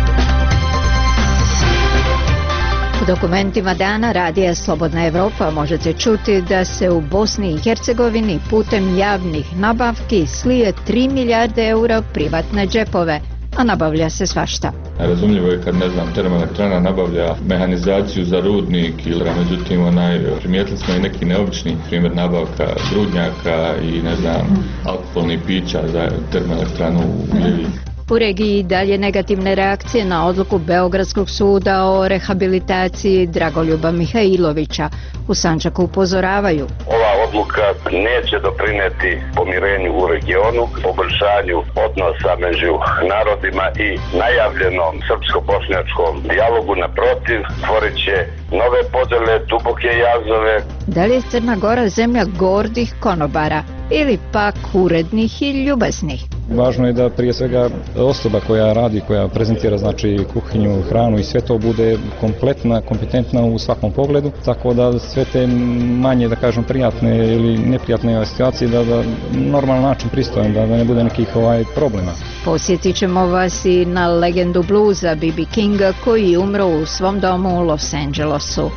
U dokumentima dana Radija Slobodna Evropa možete čuti da se u Bosni i Hercegovini putem javnih nabavki slije tri milijarde eura u privatne džepove, a nabavlja se svašta. Razumljivo je kad, ne znam, termoelektrana nabavlja mehanizaciju za rudnik ili, međutim, onaj, primijetili smo i neki neobični primjer nabavka grudnjaka i, ne znam, alkoholnih pića za termoelektranu u Ljiviji. U regiji dalje negativne reakcije na odluku Beogradskog suda o rehabilitaciji Dragoljuba Mihajlovića. U Sandžaku upozoravaju. Ova odluka neće doprineti pomirenju u regionu, poboljšanju odnosa među narodima i najavljenom srpsko-bošnjačkom dijalogu. Naprotiv, stvorit će nove podele, duboke jazove. Da li je Crna Gora zemlja gordih konobara ili pak urednih i ljubaznih? Važno je da prije svega osoba koja radi, koja prezentira znači kuhinju, hranu i sve to bude kompletna, kompetentna u svakom pogledu, tako da sve te manje, da kažem, prijatne ili neprijatne situacije da na normalan način pristojan, da, da ne bude nekih ovaj problema. Posjetit ćemo vas i na legendu bluza B B Kinga koji je umro u svom domu u Los Angelesu.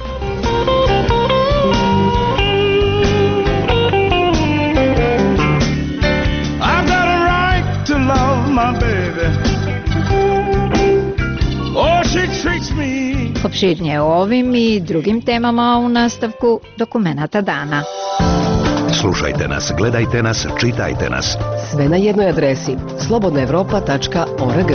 Opširnije o ovim i drugim temama u nastavku dokumenata dana. Slušajte nas, gledajte nas, čitajte nas. Sve na jednoj adresi slobodna evropa tačka org.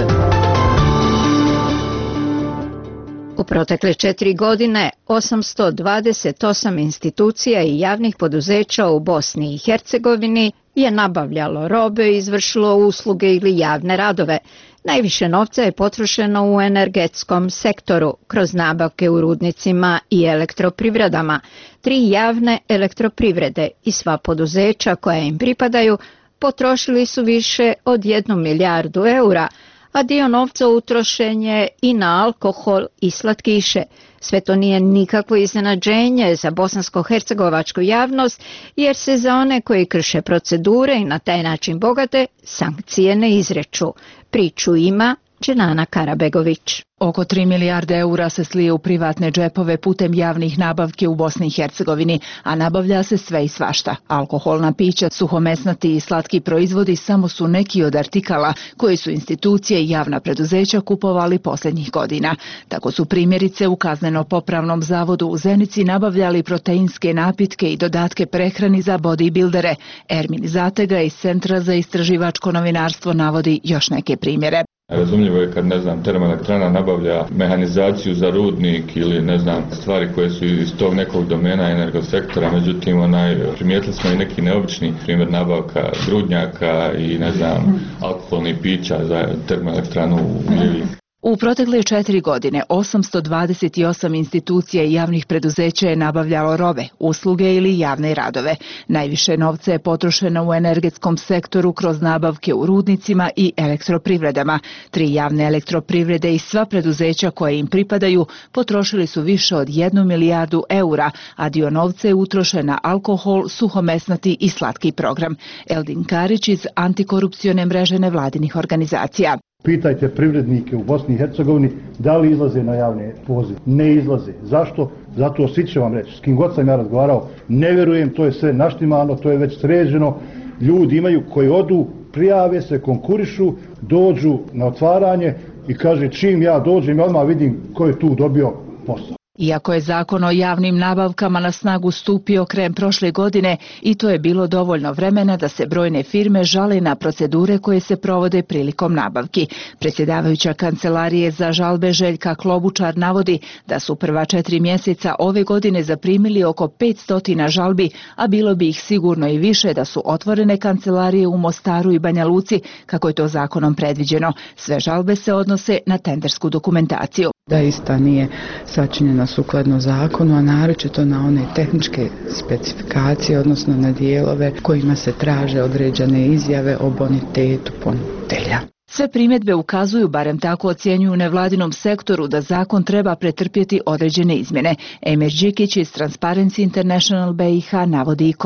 U protekle četiri godine osamsto dvadeset osam institucija i javnih poduzeća u Bosni i Hercegovini je nabavljalo robe, izvršilo usluge ili javne radove. Najviše novca je potrošeno u energetskom sektoru kroz nabavke u rudnicima i elektroprivredama. Tri javne elektroprivrede i sva poduzeća koja im pripadaju potrošili su više od jednu milijardu eura, a dio novca utrošen je i na alkohol i slatkiše. Sve to nije nikakvo iznenađenje za bosansko-hercegovačku javnost, jer se za one koji krše procedure i na taj način bogate, sankcije ne izreču. Priču ima Dženana Karabegović. Oko tri milijarde eura se slije u privatne džepove putem javnih nabavki u Bosni i Hercegovini, a nabavlja se sve i svašta. Alkoholna pića, suhomesnati i slatki proizvodi samo su neki od artikala koji su institucije i javna preduzeća kupovali posljednjih godina. Tako su primjerice u Kazneno-popravnom zavodu u Zenici nabavljali proteinske napitke i dodatke prehrani za bodybuildere. Ermin Zatega iz Centra za istraživačko novinarstvo navodi još neke primjere. Razumljivo je kad, ne znam, termoelektrana nabavlja mehanizaciju za rudnik ili, ne znam, stvari koje su iz tog nekog domena energosektora, međutim, onaj, primijetili smo i neki neobični primjer nabavka grudnjaka i, ne znam, alkoholnih pića za termoelektranu u Ljiviji. U protekle četiri godine osamsto dvadeset osam institucija i javnih preduzeća je nabavljalo robe, usluge ili javne radove. Najviše novca je potrošeno u energetskom sektoru kroz nabavke u rudnicima i elektroprivredama. Tri javne elektroprivrede i sva preduzeća koje im pripadaju potrošili su više od jednu milijardu eura, a dio novca je utrošen na alkohol, suhomesnati i slatki program. Eldin Karić iz antikorupcione mreže nevladinih organizacija. Pitajte privrednike u Bosni i Hercegovini da li izlaze na javne pozive. Ne izlaze. Zašto? Zato svi će vam reći. S kim god sam ja razgovarao, ne vjerujem, to je sve naštimano, to je već sređeno. Ljudi imaju koji odu, prijave se, konkurišu, dođu na otvaranje i kaže čim ja dođem, ja odmah vidim ko je tu dobio posao. Iako je zakon o javnim nabavkama na snagu stupio krajem prošle godine, i to je bilo dovoljno vremena da se brojne firme žale na procedure koje se provode prilikom nabavki. Predsjedavajuća kancelarije za žalbe Željka Klobučar navodi da su prva četiri mjeseca ove godine zaprimili oko petsto žalbi, a bilo bi ih sigurno i više da su otvorene kancelarije u Mostaru i Banja Luci, kako je to zakonom predviđeno. Sve žalbe se odnose na tendersku dokumentaciju. Da ista nije sačinjena sukladno zakonu, a naročito na one tehničke specifikacije, odnosno na dijelove kojima se traže određene izjave o bonitetu ponuditelja. Sve primjedbe ukazuju, barem tako ocjenjuju u nevladinom sektoru, da zakon treba pretrpjeti određene izmjene. Emir Đikić iz Transparency International B i H navodi i koje.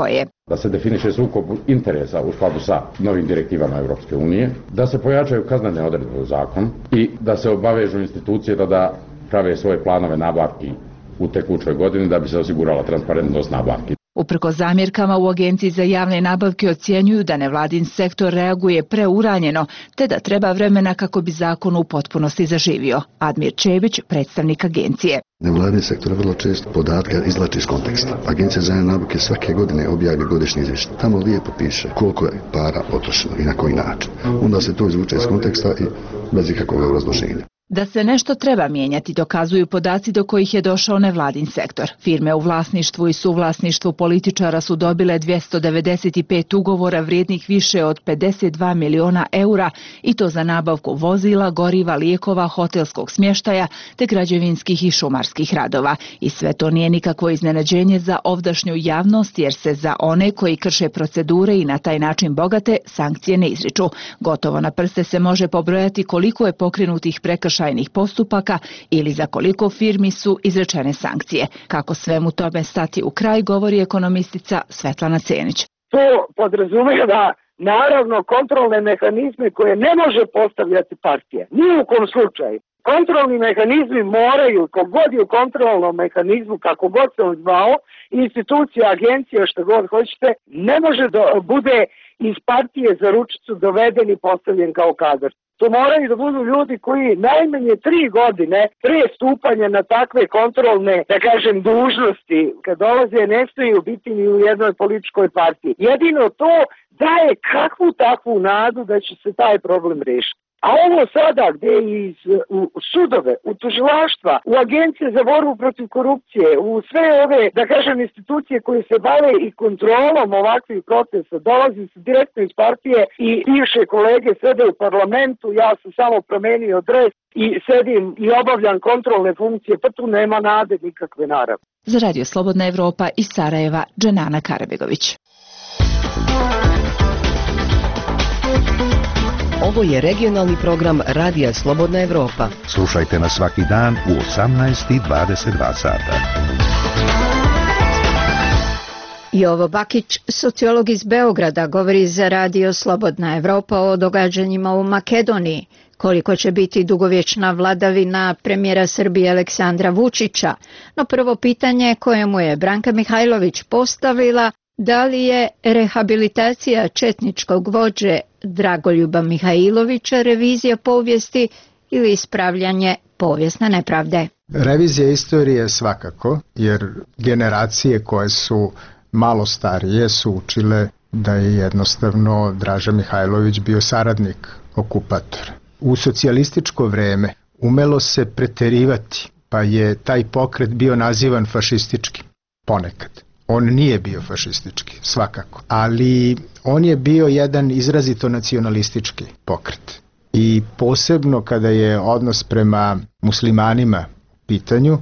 da se definiše sukob interesa u skladu sa novim direktivama Europske unije, da se pojačaju kaznene odredbe u zakon i da se obavežu institucije da, da prave svoje planove nabavki u tekućoj godini da bi se osigurala transparentnost nabavki. Uprkos zamjerkama u Agenciji za javne nabavke ocjenjuju da nevladin sektor reaguje preuranjeno, te da treba vremena kako bi zakon u potpunosti zaživio. Admir Čebić, predstavnik agencije. Nevladin sektor vrlo često podatke izvlači iz konteksta. Agencija za javne nabavke svake godine objavi godišnji izvještaj. Tamo lijepo piše koliko je para potrošeno i na koji način. Onda se to izvuče iz konteksta i bez ikakvog obrazloženja. Da se nešto treba mijenjati dokazuju podaci do kojih je došao nevladin sektor. Firme u vlasništvu i suvlasništvu političara su dobile dvjesto devedeset pet ugovora vrijednih više od pedeset dva miliona eura i to za nabavku vozila, goriva, lijekova, hotelskog smještaja te građevinskih i šumarskih radova. I sve to nije nikakvo iznenađenje za ovdašnju javnost jer se za one koji krše procedure i na taj način bogate sankcije ne izriču. Gotovo na prste se može pobrojati koliko je pokrenutih prekršajnih postupaka ili za koliko firmi su izrečene sankcije. Kako svemu tome stati u kraj, govori ekonomistica Svetlana Cenić. To podrazumijeva naravno kontrolne mehanizme koje ne može postavljati partije. Ni u kom slučaju. Kontrolni mehanizmi moraju, kogod je u kontrolnom mehanizmu, kako god se on zvao, institucija, agencija, što god hoćete, ne može da bude iz partije za ručicu doveden i postavljen kao kadar. To moraju da budu ljudi koji najmanje tri godine pre stupanja na takve kontrolne, da kažem, dužnosti, kad dolaze, ne smiju biti ni u jednoj političkoj partiji. Jedino to daje kakvu takvu nadu da će se taj problem riješiti. A ovo sada gdje iz u sudove, u tužilaštva, u agencije za borbu protiv korupcije, u sve ove, da kažem, institucije koje se bave i kontrolom ovakvih procesa, dolazi se direktno iz partije i bivše kolege sede u parlamentu, ja sam samo promenio dres i sedim i obavljam kontrolne funkcije, pa tu nema nade nikakve naravno. Za Radio Slobodna Evropa iz Sarajeva, Dženana Karabegović. Ovo je regionalni program Radija Slobodna Evropa. Slušajte nas svaki dan u osamnaest i dvadeset dva sata. Jovo Bakić, sociolog iz Beograda, govori za Radio Slobodna Evropa o događanjima u Makedoniji. Koliko će biti dugovječna vladavina premijera Srbije Aleksandra Vučića? No prvo pitanje koje mu je Branka Mihajlović postavila, da li je rehabilitacija četničkog vođe Dragoljuba Mihajlovića revizija povijesti ili ispravljanje povijesne nepravde? Revizija istorije svakako, jer generacije koje su malo starije su učile da je jednostavno Draža Mihajlović bio saradnik okupatora. U socijalističko vrijeme umelo se preterivati, pa je taj pokret bio nazivan fašističkim ponekad. On nije bio fašistički, svakako, ali on je bio jedan izrazito nacionalistički pokret. I posebno kada je odnos prema muslimanima u pitanju,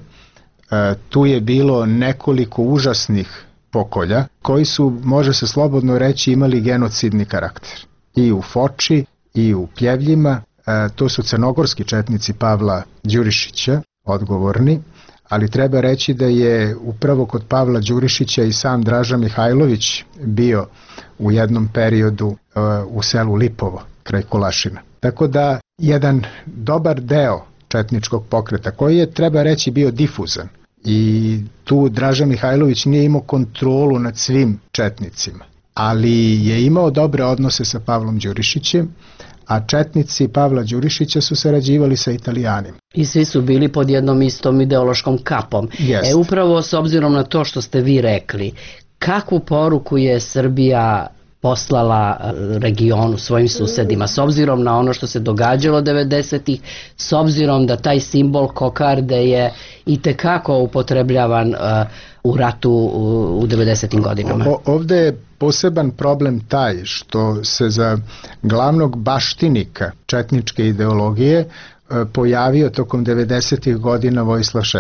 tu je bilo nekoliko užasnih pokolja koji su, može se slobodno reći, imali genocidni karakter. I u Foči, i u Pljevljima, to su crnogorski četnici Pavla Đurišića, odgovorni, ali treba reći da je upravo kod Pavla Đurišića i sam Draža Mihajlović bio u jednom periodu uh, u selu Lipovo, kraj Kolašina. Tako da jedan dobar deo četničkog pokreta, koji je, treba reći, bio difuzan, i tu Draža Mihajlović nije imao kontrolu nad svim četnicima, ali je imao dobre odnose sa Pavlom Đurišićem, a četnici Pavla Đurišića su sarađivali sa Italijanima. I svi su bili pod jednom istom ideološkom kapom. Jest. E upravo s obzirom na to što ste vi rekli, kakvu poruku je Srbija poslala regionu, svojim susedima, s obzirom na ono što se događalo devedesetih, s obzirom da taj simbol kokarde je itekako upotrebljavan uh, u ratu u, u devedesetim godinama. O, ovdje je poseban problem taj što se za glavnog baštinika četničke ideologije uh, pojavio tokom devedesetih godina Vojislav Šešelj.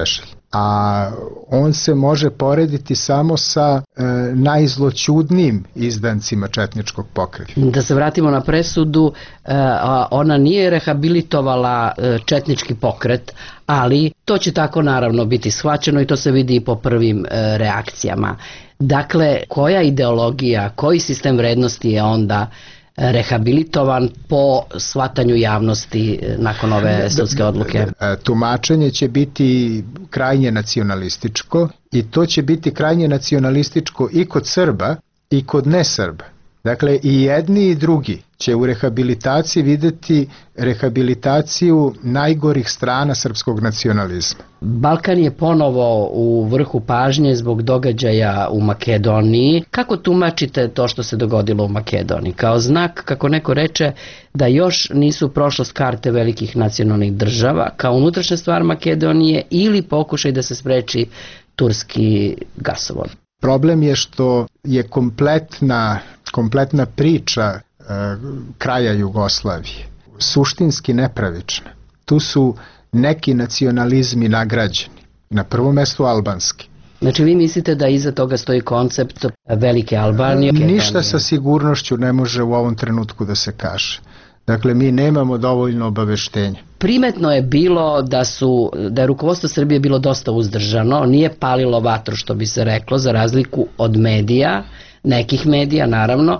a on se može porediti samo sa e, najzloćudnijim izdancima četničkog pokreta. Da se vratimo na presudu, e, ona nije rehabilitovala e, četnički pokret, ali to će tako naravno biti shvaćeno i to se vidi i po prvim e, reakcijama. Dakle, koja ideologija, koji sistem vrednosti je onda rehabilitovan po shvatanju javnosti nakon ove sudske odluke? Tumačenje će biti krajnje nacionalističko i to će biti krajnje nacionalističko i kod Srba i kod nesrba. Dakle, i jedni i drugi će u rehabilitaciji videti rehabilitaciju najgorih strana srpskog nacionalizma. Balkan je ponovo u vrhu pažnje zbog događaja u Makedoniji. Kako tumačite to što se dogodilo u Makedoniji? Kao znak, kako neko reče, da još nisu prošlost karte velikih nacionalnih država, kao unutrašnja stvar Makedonije ili pokušaj da se spreči turski gasovod? Problem je što je kompletna, kompletna priča e, kraja Jugoslavije suštinski nepravična. Tu su neki nacionalizmi nagrađeni, na prvom mestu albanski. Znači vi mislite da iza toga stoji koncept velike Albanije? Ništa sa sigurnošću ne može u ovom trenutku da se kaže. Dakle, mi nemamo dovoljno obaveštenja. Primetno je bilo da su da je rukovodstvo Srbije bilo dosta uzdržano, nije palilo vatru, što bi se reklo, za razliku od medija, nekih medija naravno,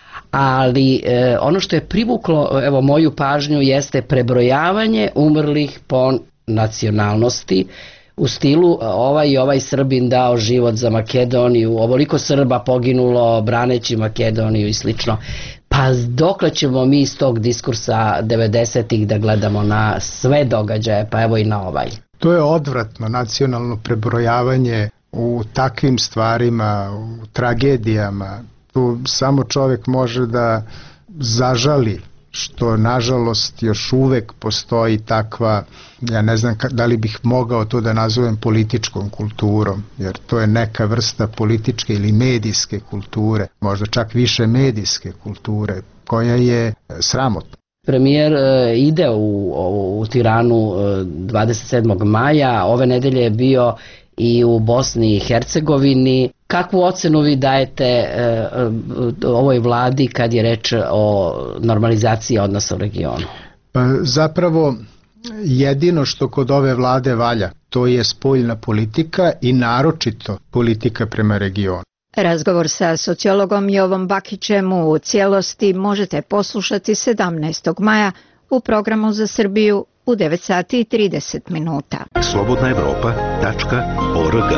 ali e, ono što je privuklo evo moju pažnju jeste prebrojavanje umrlih po nacionalnosti, u stilu ovaj i ovaj Srbin dao život za Makedoniju, ovoliko Srba poginulo braneći Makedoniju i slično. Pa dokle ćemo mi iz tog diskursa devedesetih da gledamo na sve događaje, pa evo i na ovaj? To je odvratno nacionalno prebrojavanje u takvim stvarima, u tragedijama. Tu samo čovjek može da zažali što nažalost još uvek postoji takva, ja ne znam da li bih mogao to da nazovem političkom kulturom, jer to je neka vrsta političke ili medijske kulture, možda čak više medijske kulture, koja je sramotna. Premijer ide u, u Tiranu dvadeset sedmog maja, ove nedelje je bio i u Bosni i Hercegovini. Kakvu ocenu vi dajete e, ovoj vladi kad je reč o normalizaciji odnosa u regionu? Pa zapravo jedino što kod ove vlade valja, to je spoljna politika i naročito politika prema regionu. Razgovor sa sociologom Jovom Bakićem u cijelosti možete poslušati sedamnaestog maja u programu za Srbiju u devet sati i trideset minuta. slobodna evropa tačka org.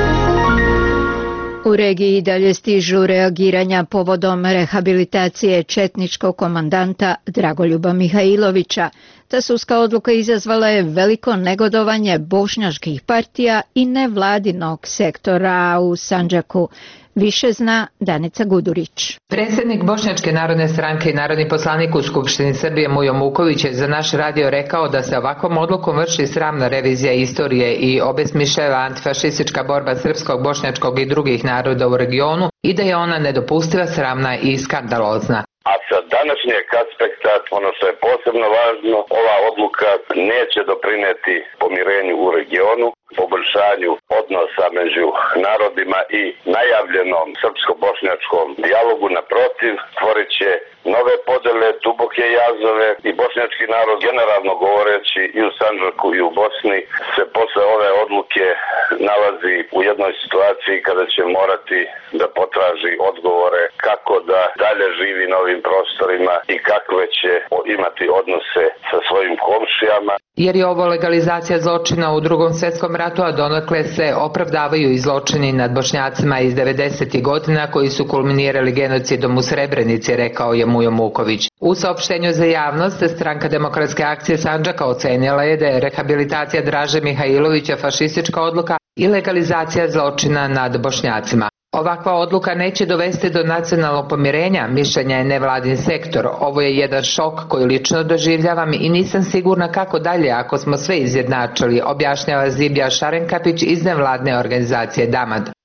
U regiji dalje stižu reagiranja povodom rehabilitacije četničkog komandanta Dragoljuba Mihajlovića. Ta sudska odluka izazvala je veliko negodovanje bošnjačkih partija i nevladinog sektora u Sandžaku. Više zna Danica Gudurić. Predsjednik Bošnjačke narodne stranke i narodni poslanik u Skupštini Srbije Mujo Muković je za naš radio rekao da se ovakvom odlukom vrši sramna revizija istorije i obesmišljava antifašistička borba srpskog, bošnjačkog i drugih naroda u regionu i da je ona nedopustiva, sramna i skandalozna. A sa današnjeg aspekta, ono što je posebno važno, ova odluka neće doprineti pomirenju u regionu, poboljšanju odnosa među narodima i najavljenom srpsko-bošnjačkom dijalogu. Naprotiv, stvorit će nove podele, duboke jazove i bošnjački narod, generalno govoreći i u Sandžaku i u Bosni, se posle ove odluke nalazi u jednoj situaciji kada će morati da potraži odgovore kako da dalje živi na ovim prostorima i kakve će imati odnose sa svojim komšijama. Jer je ovo legalizacija zločina u Drugom svjetskom ratu, a donekle se opravdavaju i zločini nad Bošnjacima iz devedesetih godina koji su kulminirali genocidom u Srebrenici, rekao je Mujo Muković. U saopštenju za javnost Stranka demokratske akcije Sandžaka ocenila je da je rehabilitacija Draže Mihajlovića fašistička odluka i legalizacija zločina nad Bošnjacima. Ovakva odluka neće dovesti do nacionalnog pomirenja, mišljenja je nevladin sektor. Ovo je jedan šok koji lično doživljavam i nisam sigurna kako dalje ako smo sve izjednačili, objašnjava Zibija Šarenkapić iz nevladne organizacije Damad.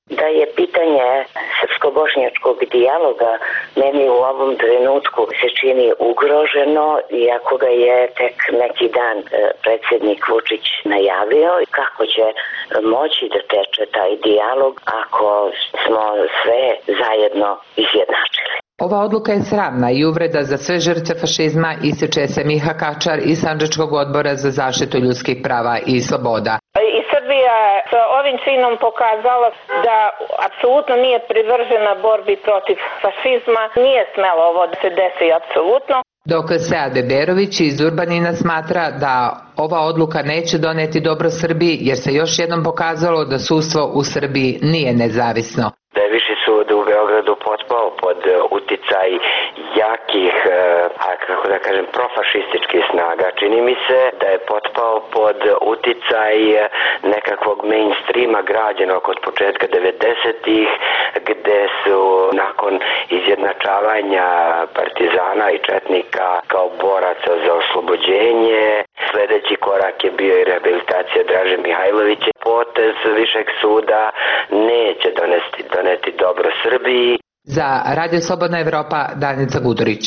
Da je pitanje srpsko-bošnjačkog dijaloga meni u ovom trenutku se čini ugroženo, iako ga je tek neki dan predsjednik Vučić najavio. Kako će moći da teče taj dijalog ako smo sve zajedno izjednačili? Ova odluka je sramna i uvreda za sve žrtve fašizma, ističe se Miha Kačar iz Sandžačkog odbora za zaštitu ljudskih prava i sloboda. I Srbija je s ovim činom pokazala da apsolutno nije privržena borbi protiv fašizma, nije smelo ovo da se desi apsolutno. Dok Sead Beberović iz Urbanina smatra da ova odluka neće doneti dobro Srbiji jer se još jednom pokazalo da sudstvo u Srbiji nije nezavisno. Da je Viši sud u Beogradu potpao pod uticaj jakih, a kako da kažem, profašističkih snaga. Čini mi se da je potpao pod uticaj nekakvog mainstreama građenog od početka devedesetih, gde su nakon izjednačavanja partizana i četnika kao boraca za oslobođenje, sledeći korak je bio i rehabilitacija Draže Mihajlovića. Potez Višeg suda neće donesti, doneti dobro Srbiji. Za Radio Slobodna Evropa, Danica Gudurić.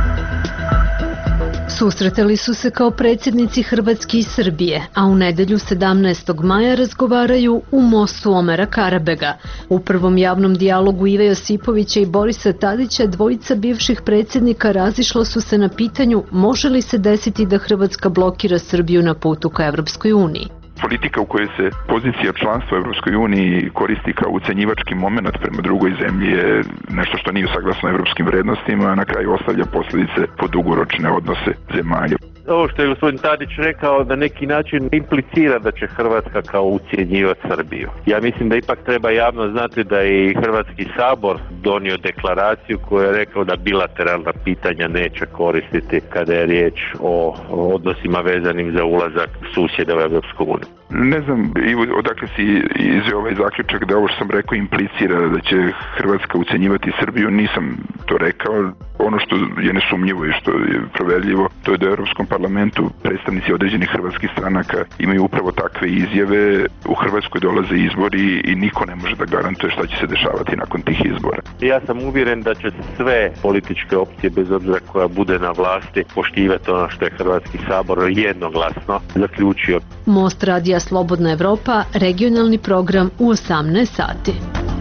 Susretali su se kao predsjednici Hrvatske i Srbije, a u nedelju sedamnaestog maja razgovaraju u mostu Omera Karabega. U prvom javnom dijalogu Ive Josipovića i Borisa Tadića dvojica bivših predsjednika razišla su se na pitanju može li se desiti da Hrvatska blokira Srbiju na putu ka Evropskoj uniji. Politika u kojoj se pozicija članstva u Evropskoj uniji koristi kao ucenjivački moment prema drugoj zemlji je nešto što nije saglasno evropskim vrednostima, a na kraju ostavlja posljedice po dugoročne odnose zemalja. Ovo što je gospodin Tadić rekao na neki način implicira da će Hrvatska kao ucjenjivati Srbiju. Ja mislim da ipak treba javno znati da je i Hrvatski sabor donio deklaraciju koja je rekao da bilateralna pitanja neće koristiti kada je riječ o odnosima vezanim za ulazak susjeda u Evropsku uniju. Ne znam odakle si izveo ovaj zaključak da ovo što sam rekao implicira da će Hrvatska ucenjivati Srbiju. Nisam to rekao. Ono što je nesumnjivo i što je proverljivo, to je da u Europskom parlamentu predstavnici određenih hrvatskih stranaka imaju upravo takve izjave. U Hrvatskoj dolaze izbori i niko ne može da garantuje šta će se dešavati nakon tih izbora. Ja sam uvjeren da će sve političke opcije, bez obzira koja bude na vlasti, poštivati ono što je Hrvatski sabor jednoglasno zaključio. Most Radija Slobodna Evropa, regionalni program u osamnaest sati.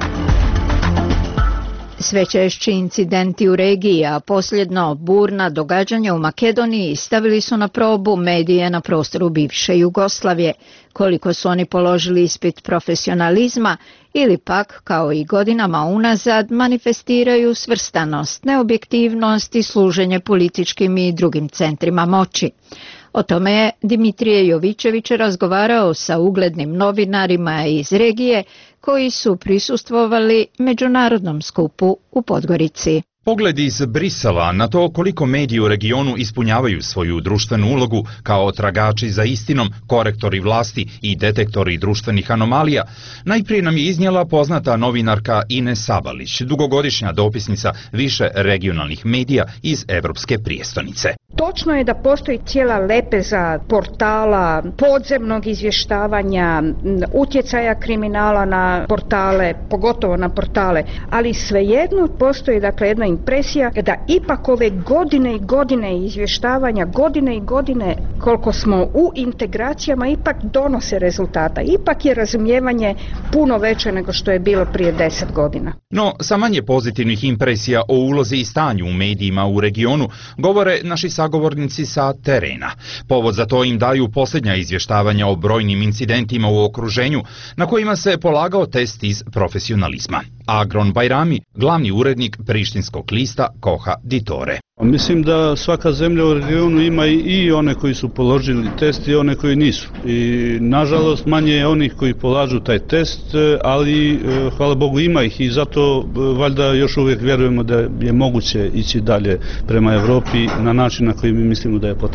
Sve češći incidenti u regiji, a posljedno burna događanja u Makedoniji stavili su na probu medije na prostoru bivše Jugoslavije, koliko su oni položili ispit profesionalizma ili pak, kao i godinama unazad, manifestiraju svrstanost, neobjektivnost i služenje političkim i drugim centrima moći. O tome je Dimitrije Jovićević razgovarao sa uglednim novinarima iz regije koji su prisustvovali međunarodnom skupu u Podgorici. Pogled iz Brisela na to koliko mediji u regionu ispunjavaju svoju društvenu ulogu kao tragači za istinom, korektori vlasti i detektori društvenih anomalija, najprije nam je iznijela poznata novinarka Ines Sabalić, dugogodišnja dopisnica više regionalnih medija iz Evropske prijestonice. Točno je da postoji cijela lepeza portala, podzemnog izvještavanja, utjecaja kriminala na portale, pogotovo na portale, ali svejedno postoji dakle jedna impresija da ipak ove godine i godine izvještavanja, godine i godine koliko smo u integracijama ipak donose rezultata. Ipak je razumijevanje puno veće nego što je bilo prije deset godina. No, sa manje pozitivnih impresija o ulozi i stanju u medijima u regionu govore naši sagovornici sa terena. Povod za to im daju posljednja izvještavanja o brojnim incidentima u okruženju na kojima se polagao test iz profesionalizma. Agron Bajrami, glavni urednik prištinskog lista Koha Ditore. Mislim da svaka zemlja u regionu ima i one koji su položili test i one koji nisu. I nažalost manje je onih koji polažu taj test, ali hvala Bogu ima ih i zato valjda još uvijek vjerujemo da je moguće ići dalje prema Evropi na način na koji mi mislimo da je potreban.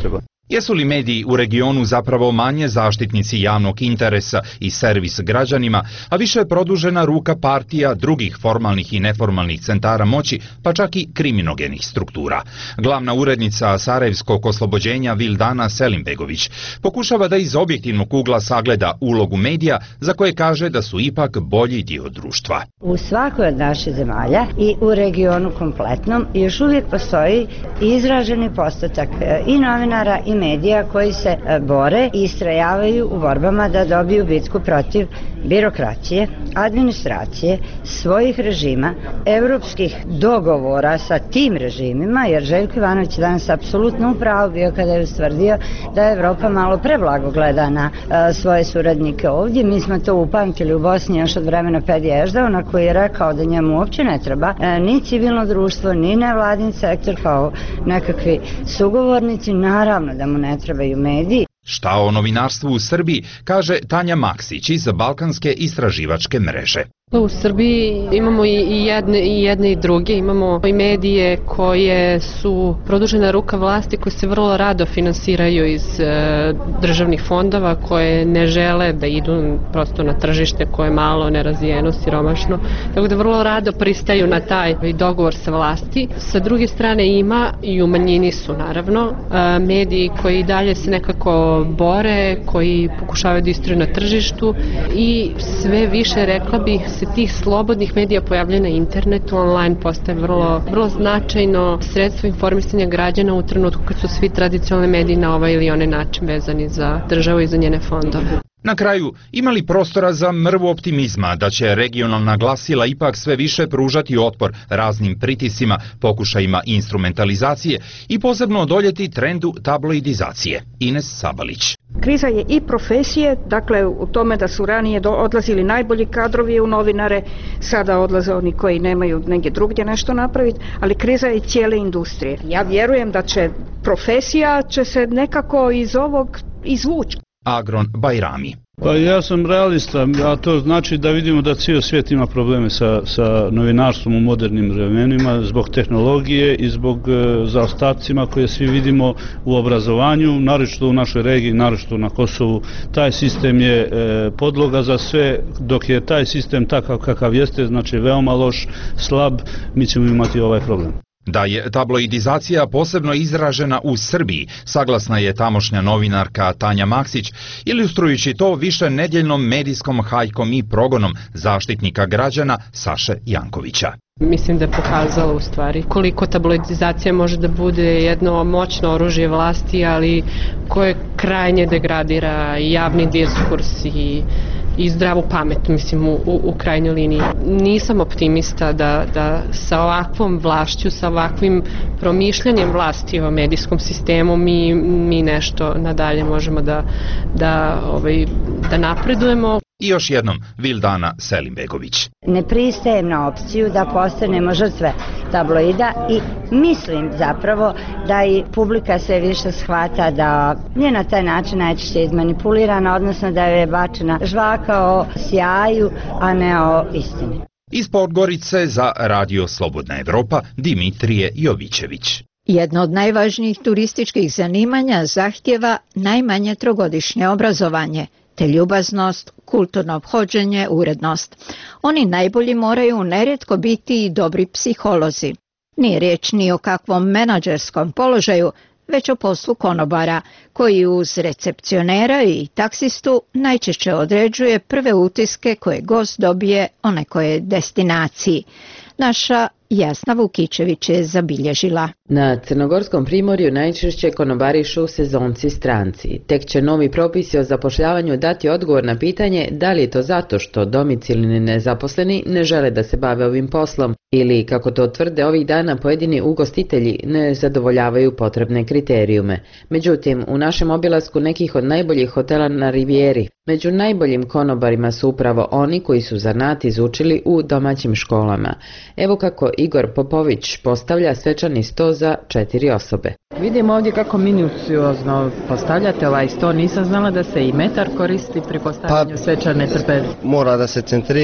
Jesu li mediji u regionu zapravo manje zaštitnici javnog interesa i servis građanima, a više produžena ruka partija, drugih formalnih i neformalnih centara moći, pa čak i kriminogenih struktura? Glavna urednica Sarajevskog oslobođenja Vildana Selimbegović pokušava da iz objektivnog ugla sagleda ulogu medija, za koje kaže da su ipak bolji dio društva. U svakoj od naših zemalja i u regionu kompletnom još uvijek postoji izraženi postotak i novinara i medija koji se bore i istrajavaju u borbama da dobiju bitku protiv birokracije, administracije, svojih režima, evropskih dogovora sa tim režimima, jer Željko Ivanović je danas apsolutno u pravu bio kada je ustvrdio da je Evropa malo preblago gleda na a, svoje suradnike ovdje. Mi smo to upamtili u Bosni još od vremena Pedija Eždauna, koji je rekao da njemu uopće ne treba a, ni civilno društvo, ni nevladin sektor kao nekakvi sugovornici, naravno da mu ne trebaju mediji. Šta o novinarstvu u Srbiji kaže Tanja Maksić iz Balkanske istraživačke mreže. U Srbiji imamo i jedne i jedne i druge, imamo i medije koje su produžena ruka vlasti, koje se vrlo rado finansiraju iz e, državnih fondova, koje ne žele da idu prosto na tržište koje je malo, nerazvijeno, siromašno, tako da vrlo rado pristaju na taj dogovor sa vlasti. Sa druge strane ima i u manjini su naravno e, mediji koji dalje se nekako bore, koji pokušavaju da istraju na tržištu i sve više, rekla bih, se tih slobodnih medija pojavljaju na internetu, online postaje vrlo, vrlo značajno sredstvo informisanja građana u trenutku kad su svi tradicionalni mediji na ovaj ili onaj način vezani za državu i za njene fondove. Na kraju, ima li prostora za mrvu optimizma da će regionalna glasila ipak sve više pružati otpor raznim pritiscima, pokušajima instrumentalizacije i posebno odoljeti trendu tabloidizacije? Ines Sabalić. Kriza je i profesije, dakle u tome da su ranije odlazili najbolji kadrovi u novinare, sada odlaze oni koji nemaju negdje drugdje nešto napraviti, ali kriza je i cijele industrije. Ja vjerujem da će profesija će se nekako iz ovog izvući. Agron Bajrami. Pa ja sam realista, a to znači da vidimo da cijel svijet ima probleme sa, sa novinarstvom u modernim vremenima zbog tehnologije i zbog e, zaostacima koje svi vidimo u obrazovanju, naročito u našoj regiji, naročito na Kosovu. Taj sistem je e, podloga za sve, dok je taj sistem takav kakav jeste, znači veoma loš, slab, mi ćemo imati ovaj problem. Da je tabloidizacija posebno izražena u Srbiji, saglasna je tamošnja novinarka Tanja Maksić, ilustrujući to više nedjeljnom medijskom hajkom i progonom zaštitnika građana Saše Jankovića. Mislim da je pokazala u stvari koliko tabloidizacija može da bude jedno moćno oružje vlasti, ali koje krajnje degradira javni diskurs i i zdravu pamet, mislim, u, u, u krajnjoj liniji. Nisam optimista da, da sa ovakvom vlašću, sa ovakvim promišljanjem vlasti o medijskom sistemu mi, mi nešto nadalje možemo da, da, ovaj, da napredujemo. I još jednom, Vildana Selimbegović. Ne pristajem na opciju da postanemo žrtve tabloida i mislim zapravo da i publika sve više shvata da nije na taj način najčešće izmanipulirana, odnosno da je bačena žvaka o sjaju, a ne o istini. Iz Podgorice za Radio Slobodna Evropa, Dimitrije Jovićević. Jedno od najvažnijih turističkih zanimanja zahtjeva najmanje trogodišnje obrazovanje, te ljubaznost, kulturno ophođenje, urednost. Oni najbolji moraju nerijetko biti i dobri psiholozi. Nije riječ ni o kakvom menadžerskom položaju, već o poslu konobara, koji uz recepcionera i taksistu najčešće određuje prve utiske koje gost dobije o nekoj destinaciji. Naša Jasna Vukičević je zabilježila. Na Crnogorskom primorju najčešće konobarišu sezonci stranci. Tek će novi propisi o zapošljavanju dati odgovor na pitanje da li je to zato što domicilni nezaposleni ne žele da se bave ovim poslom ili, kako to tvrde ovih dana, pojedini ugostitelji ne zadovoljavaju potrebne kriterijume. Međutim, u našem obilasku nekih od najboljih hotela na Rivijeri, među najboljim konobarima su upravo oni koji su zanat izučili u domaćim školama. Evo kako Igor Popović postavlja svečani sto za četiri osobe. Vidim ovdje kako minuciozno postavljate ovaj sto, nisam znala da se i metar koristi pri postavljanju pa, svečane trpeze. Mora da se centrira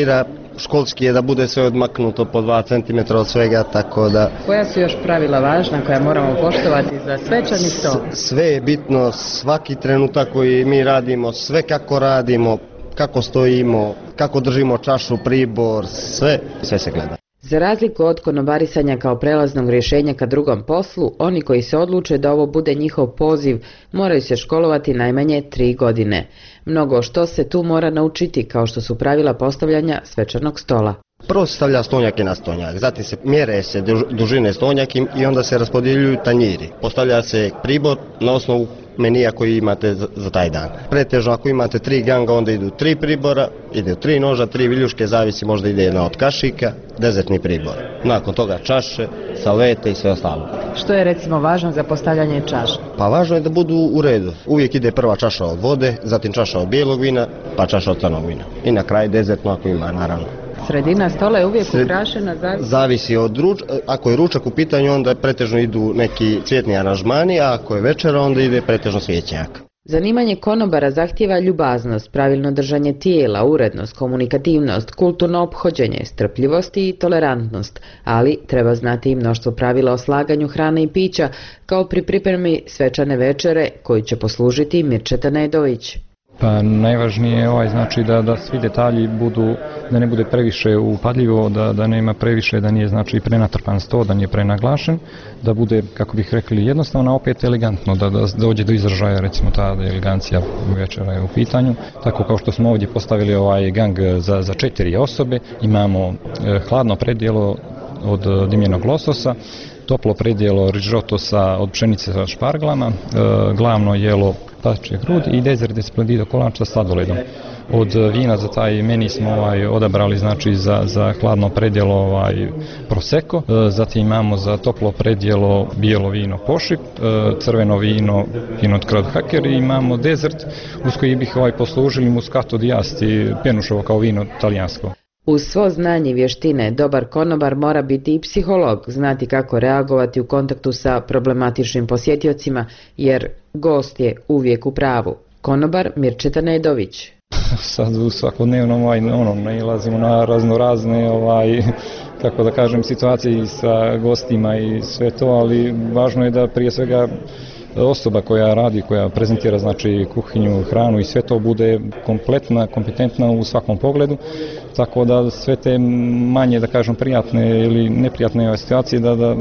školski je da bude sve odmaknuto po dva centimetra od svega, tako da... Koja su još pravila važna koja moramo poštovati za svečani stol? Sve je bitno, svaki trenutak koji mi radimo, sve kako radimo, kako stojimo, kako držimo čašu, pribor, sve, sve se gleda. Za razliku od konobarisanja kao prelaznog rješenja ka drugom poslu, oni koji se odluče da ovo bude njihov poziv moraju se školovati najmanje tri godine. Mnogo što se tu mora naučiti, kao što su pravila postavljanja svečanog stola. Prvo se stavlja stonjak na stonjak, zatim se mjere se dužine stonjaki i onda se raspodjeljuju tanjiri. Postavlja se pribor na osnovu menija koji imate za, za taj dan. Pretežno ako imate tri ganga, onda idu tri pribora, ide tri noža, tri viljuške, zavisi, možda ide jedna od kašika, dezertni pribor. Nakon toga čaše, salvete i sve ostalo. Što je recimo važno za postavljanje čaša? Pa važno je da budu u redu. Uvijek ide prva čaša od vode, zatim čaša od bijelog vina, pa čaša od crnog vina. I na kraju dezertno ako ima, naravno. Sredina stola je uvijek Sred... ukrašena, zavisi? Zavisi od ruč... Ako je ručak u pitanju, onda pretežno idu neki cvjetni aranžmani, a ako je večera, onda ide pretežno svijećnjak. Zanimanje konobara zahtijeva ljubaznost, pravilno držanje tijela, urednost, komunikativnost, kulturno ophođenje, strpljivost i tolerantnost, ali treba znati i mnoštvo pravila o slaganju hrane i pića, kao pri pripremi svečane večere koju će poslužiti Mirčeta Nedović. Pa najvažnije je ovaj, znači da, da svi detalji budu, da ne bude previše upadljivo, da, da nema previše, da nije znači prenatrpan sto, da nije prenaglašen, da bude, kako bih rekli, jednostavno, opet elegantno, da, da dođe do izražaja, recimo ta elegancija večera je u pitanju. Tako kao što smo ovdje postavili ovaj gang za, za četiri osobe, imamo eh, hladno predjelo od dimljenog lososa, toplo predjelo rižotosa od pšenice sa šparglama, e, glavno jelo pašče grud i dezert esplendido kolač sa sladoledom. Od vina za taj meni smo ovaj, odabrali znači za, za hladno predjelo ovaj, prosecco, e, zatim imamo za toplo predjelo bijelo vino pošip, e, crveno vino pinot krodhaker i imamo dezert uz koji bih ovaj, poslužili muscato di asti, penušovo kao vino talijansko. Uz svo znanje i vještine, dobar konobar mora biti i psiholog, znati kako reagovati u kontaktu sa problematičnim posjetiocima, jer gost je uvijek u pravu. Konobar Mirčeta Nedović. Sad u svakodnevnom ovaj, ono, nailazimo na razno razne ovaj, kako da kažem, situacije sa gostima i sve to, ali važno je da prije svega osoba koja radi, koja prezentira znači kuhinju, hranu i sve to bude kompletna, kompetentna u svakom pogledu, tako da sve te manje, da kažem, prijatne ili neprijatne situacije da, da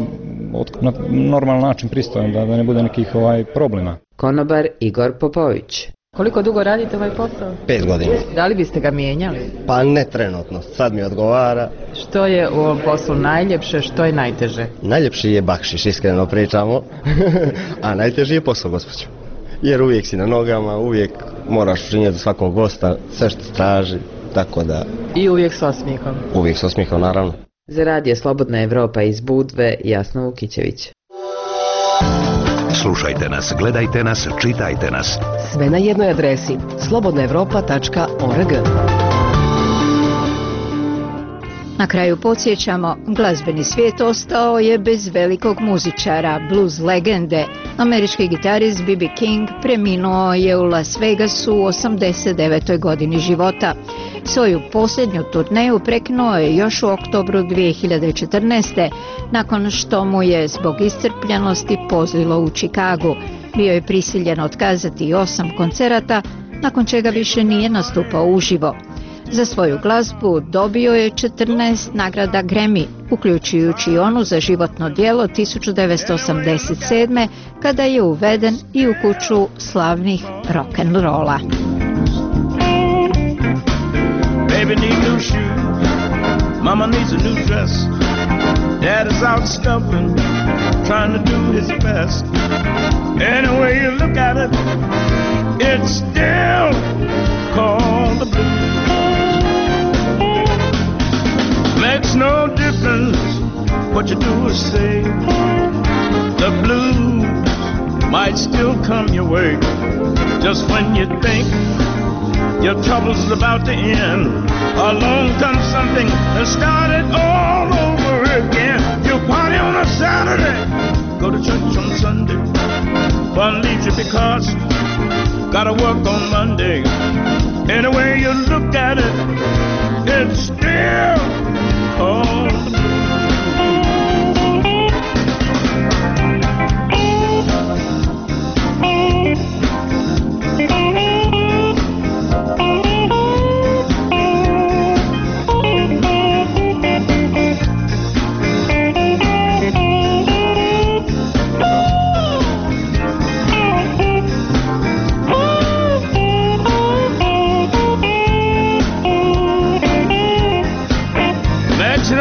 na normalan način pristojan, da, da ne bude nekih ovaj problema. Konobar Igor Popović. Koliko dugo radite ovaj posao? Pet godina. Da li biste ga mijenjali? Pa ne trenutno, sad mi odgovara. Što je u ovom poslu najljepše, što je najteže? Najljepši je bakšiš, iskreno pričamo, a najteži je posao, gospođo. Jer uvijek si na nogama, uvijek moraš učinjeti svakog gosta, sve što traži, tako da... I uvijek s osmijehom? Uvijek s osmijehom, naravno. Za radio Slobodna Evropa iz Budve, Jasna Vukićević. Slušajte nas, gledajte nas, čitajte nas. Sve na jednoj adresi slobodna evropa tačka org. Na kraju podsjećamo, glazbeni svijet ostao je bez velikog muzičara, blues legende. Američki gitarist B B King preminuo je u Las Vegasu u osamdeset devetoj godini života. Svoju posljednju turneju prekinuo je još u oktobru dvije hiljade četrnaeste. nakon što mu je zbog iscrpljenosti pozlilo u Čikagu. Bio je prisiljen otkazati osam koncerata, nakon čega više nije nastupao uživo. Za svoju glazbu dobio je četrnaest nagrada Grammy, uključujući onu za životno djelo tisuću devetsto osamdeset sedme. kada je uveden i u kuću slavnih rock'n'rolla. Baby need new shoes, mama needs a new dress, dad is out stumping, trying to do his best. Any way you look at it, it's still called the blues. Makes no difference what you do or say, the blues might still come your way. Just when you think your trouble's about to end, along comes something and start it all over again. You party on a Saturday, go to church on Sunday, fun leaves you because gotta work on Monday. Any way you look at it, it's still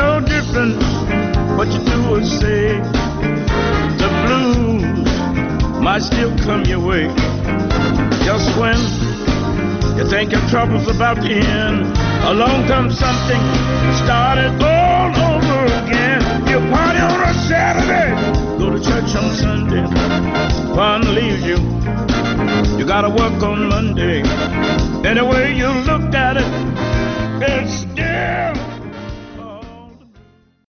no difference what you do or say. The blues might still come your way. Just when you think your trouble's about to end, along comes something started all over again. You party on a Saturday, go to church on Sunday. Fun leaves you. You gotta work on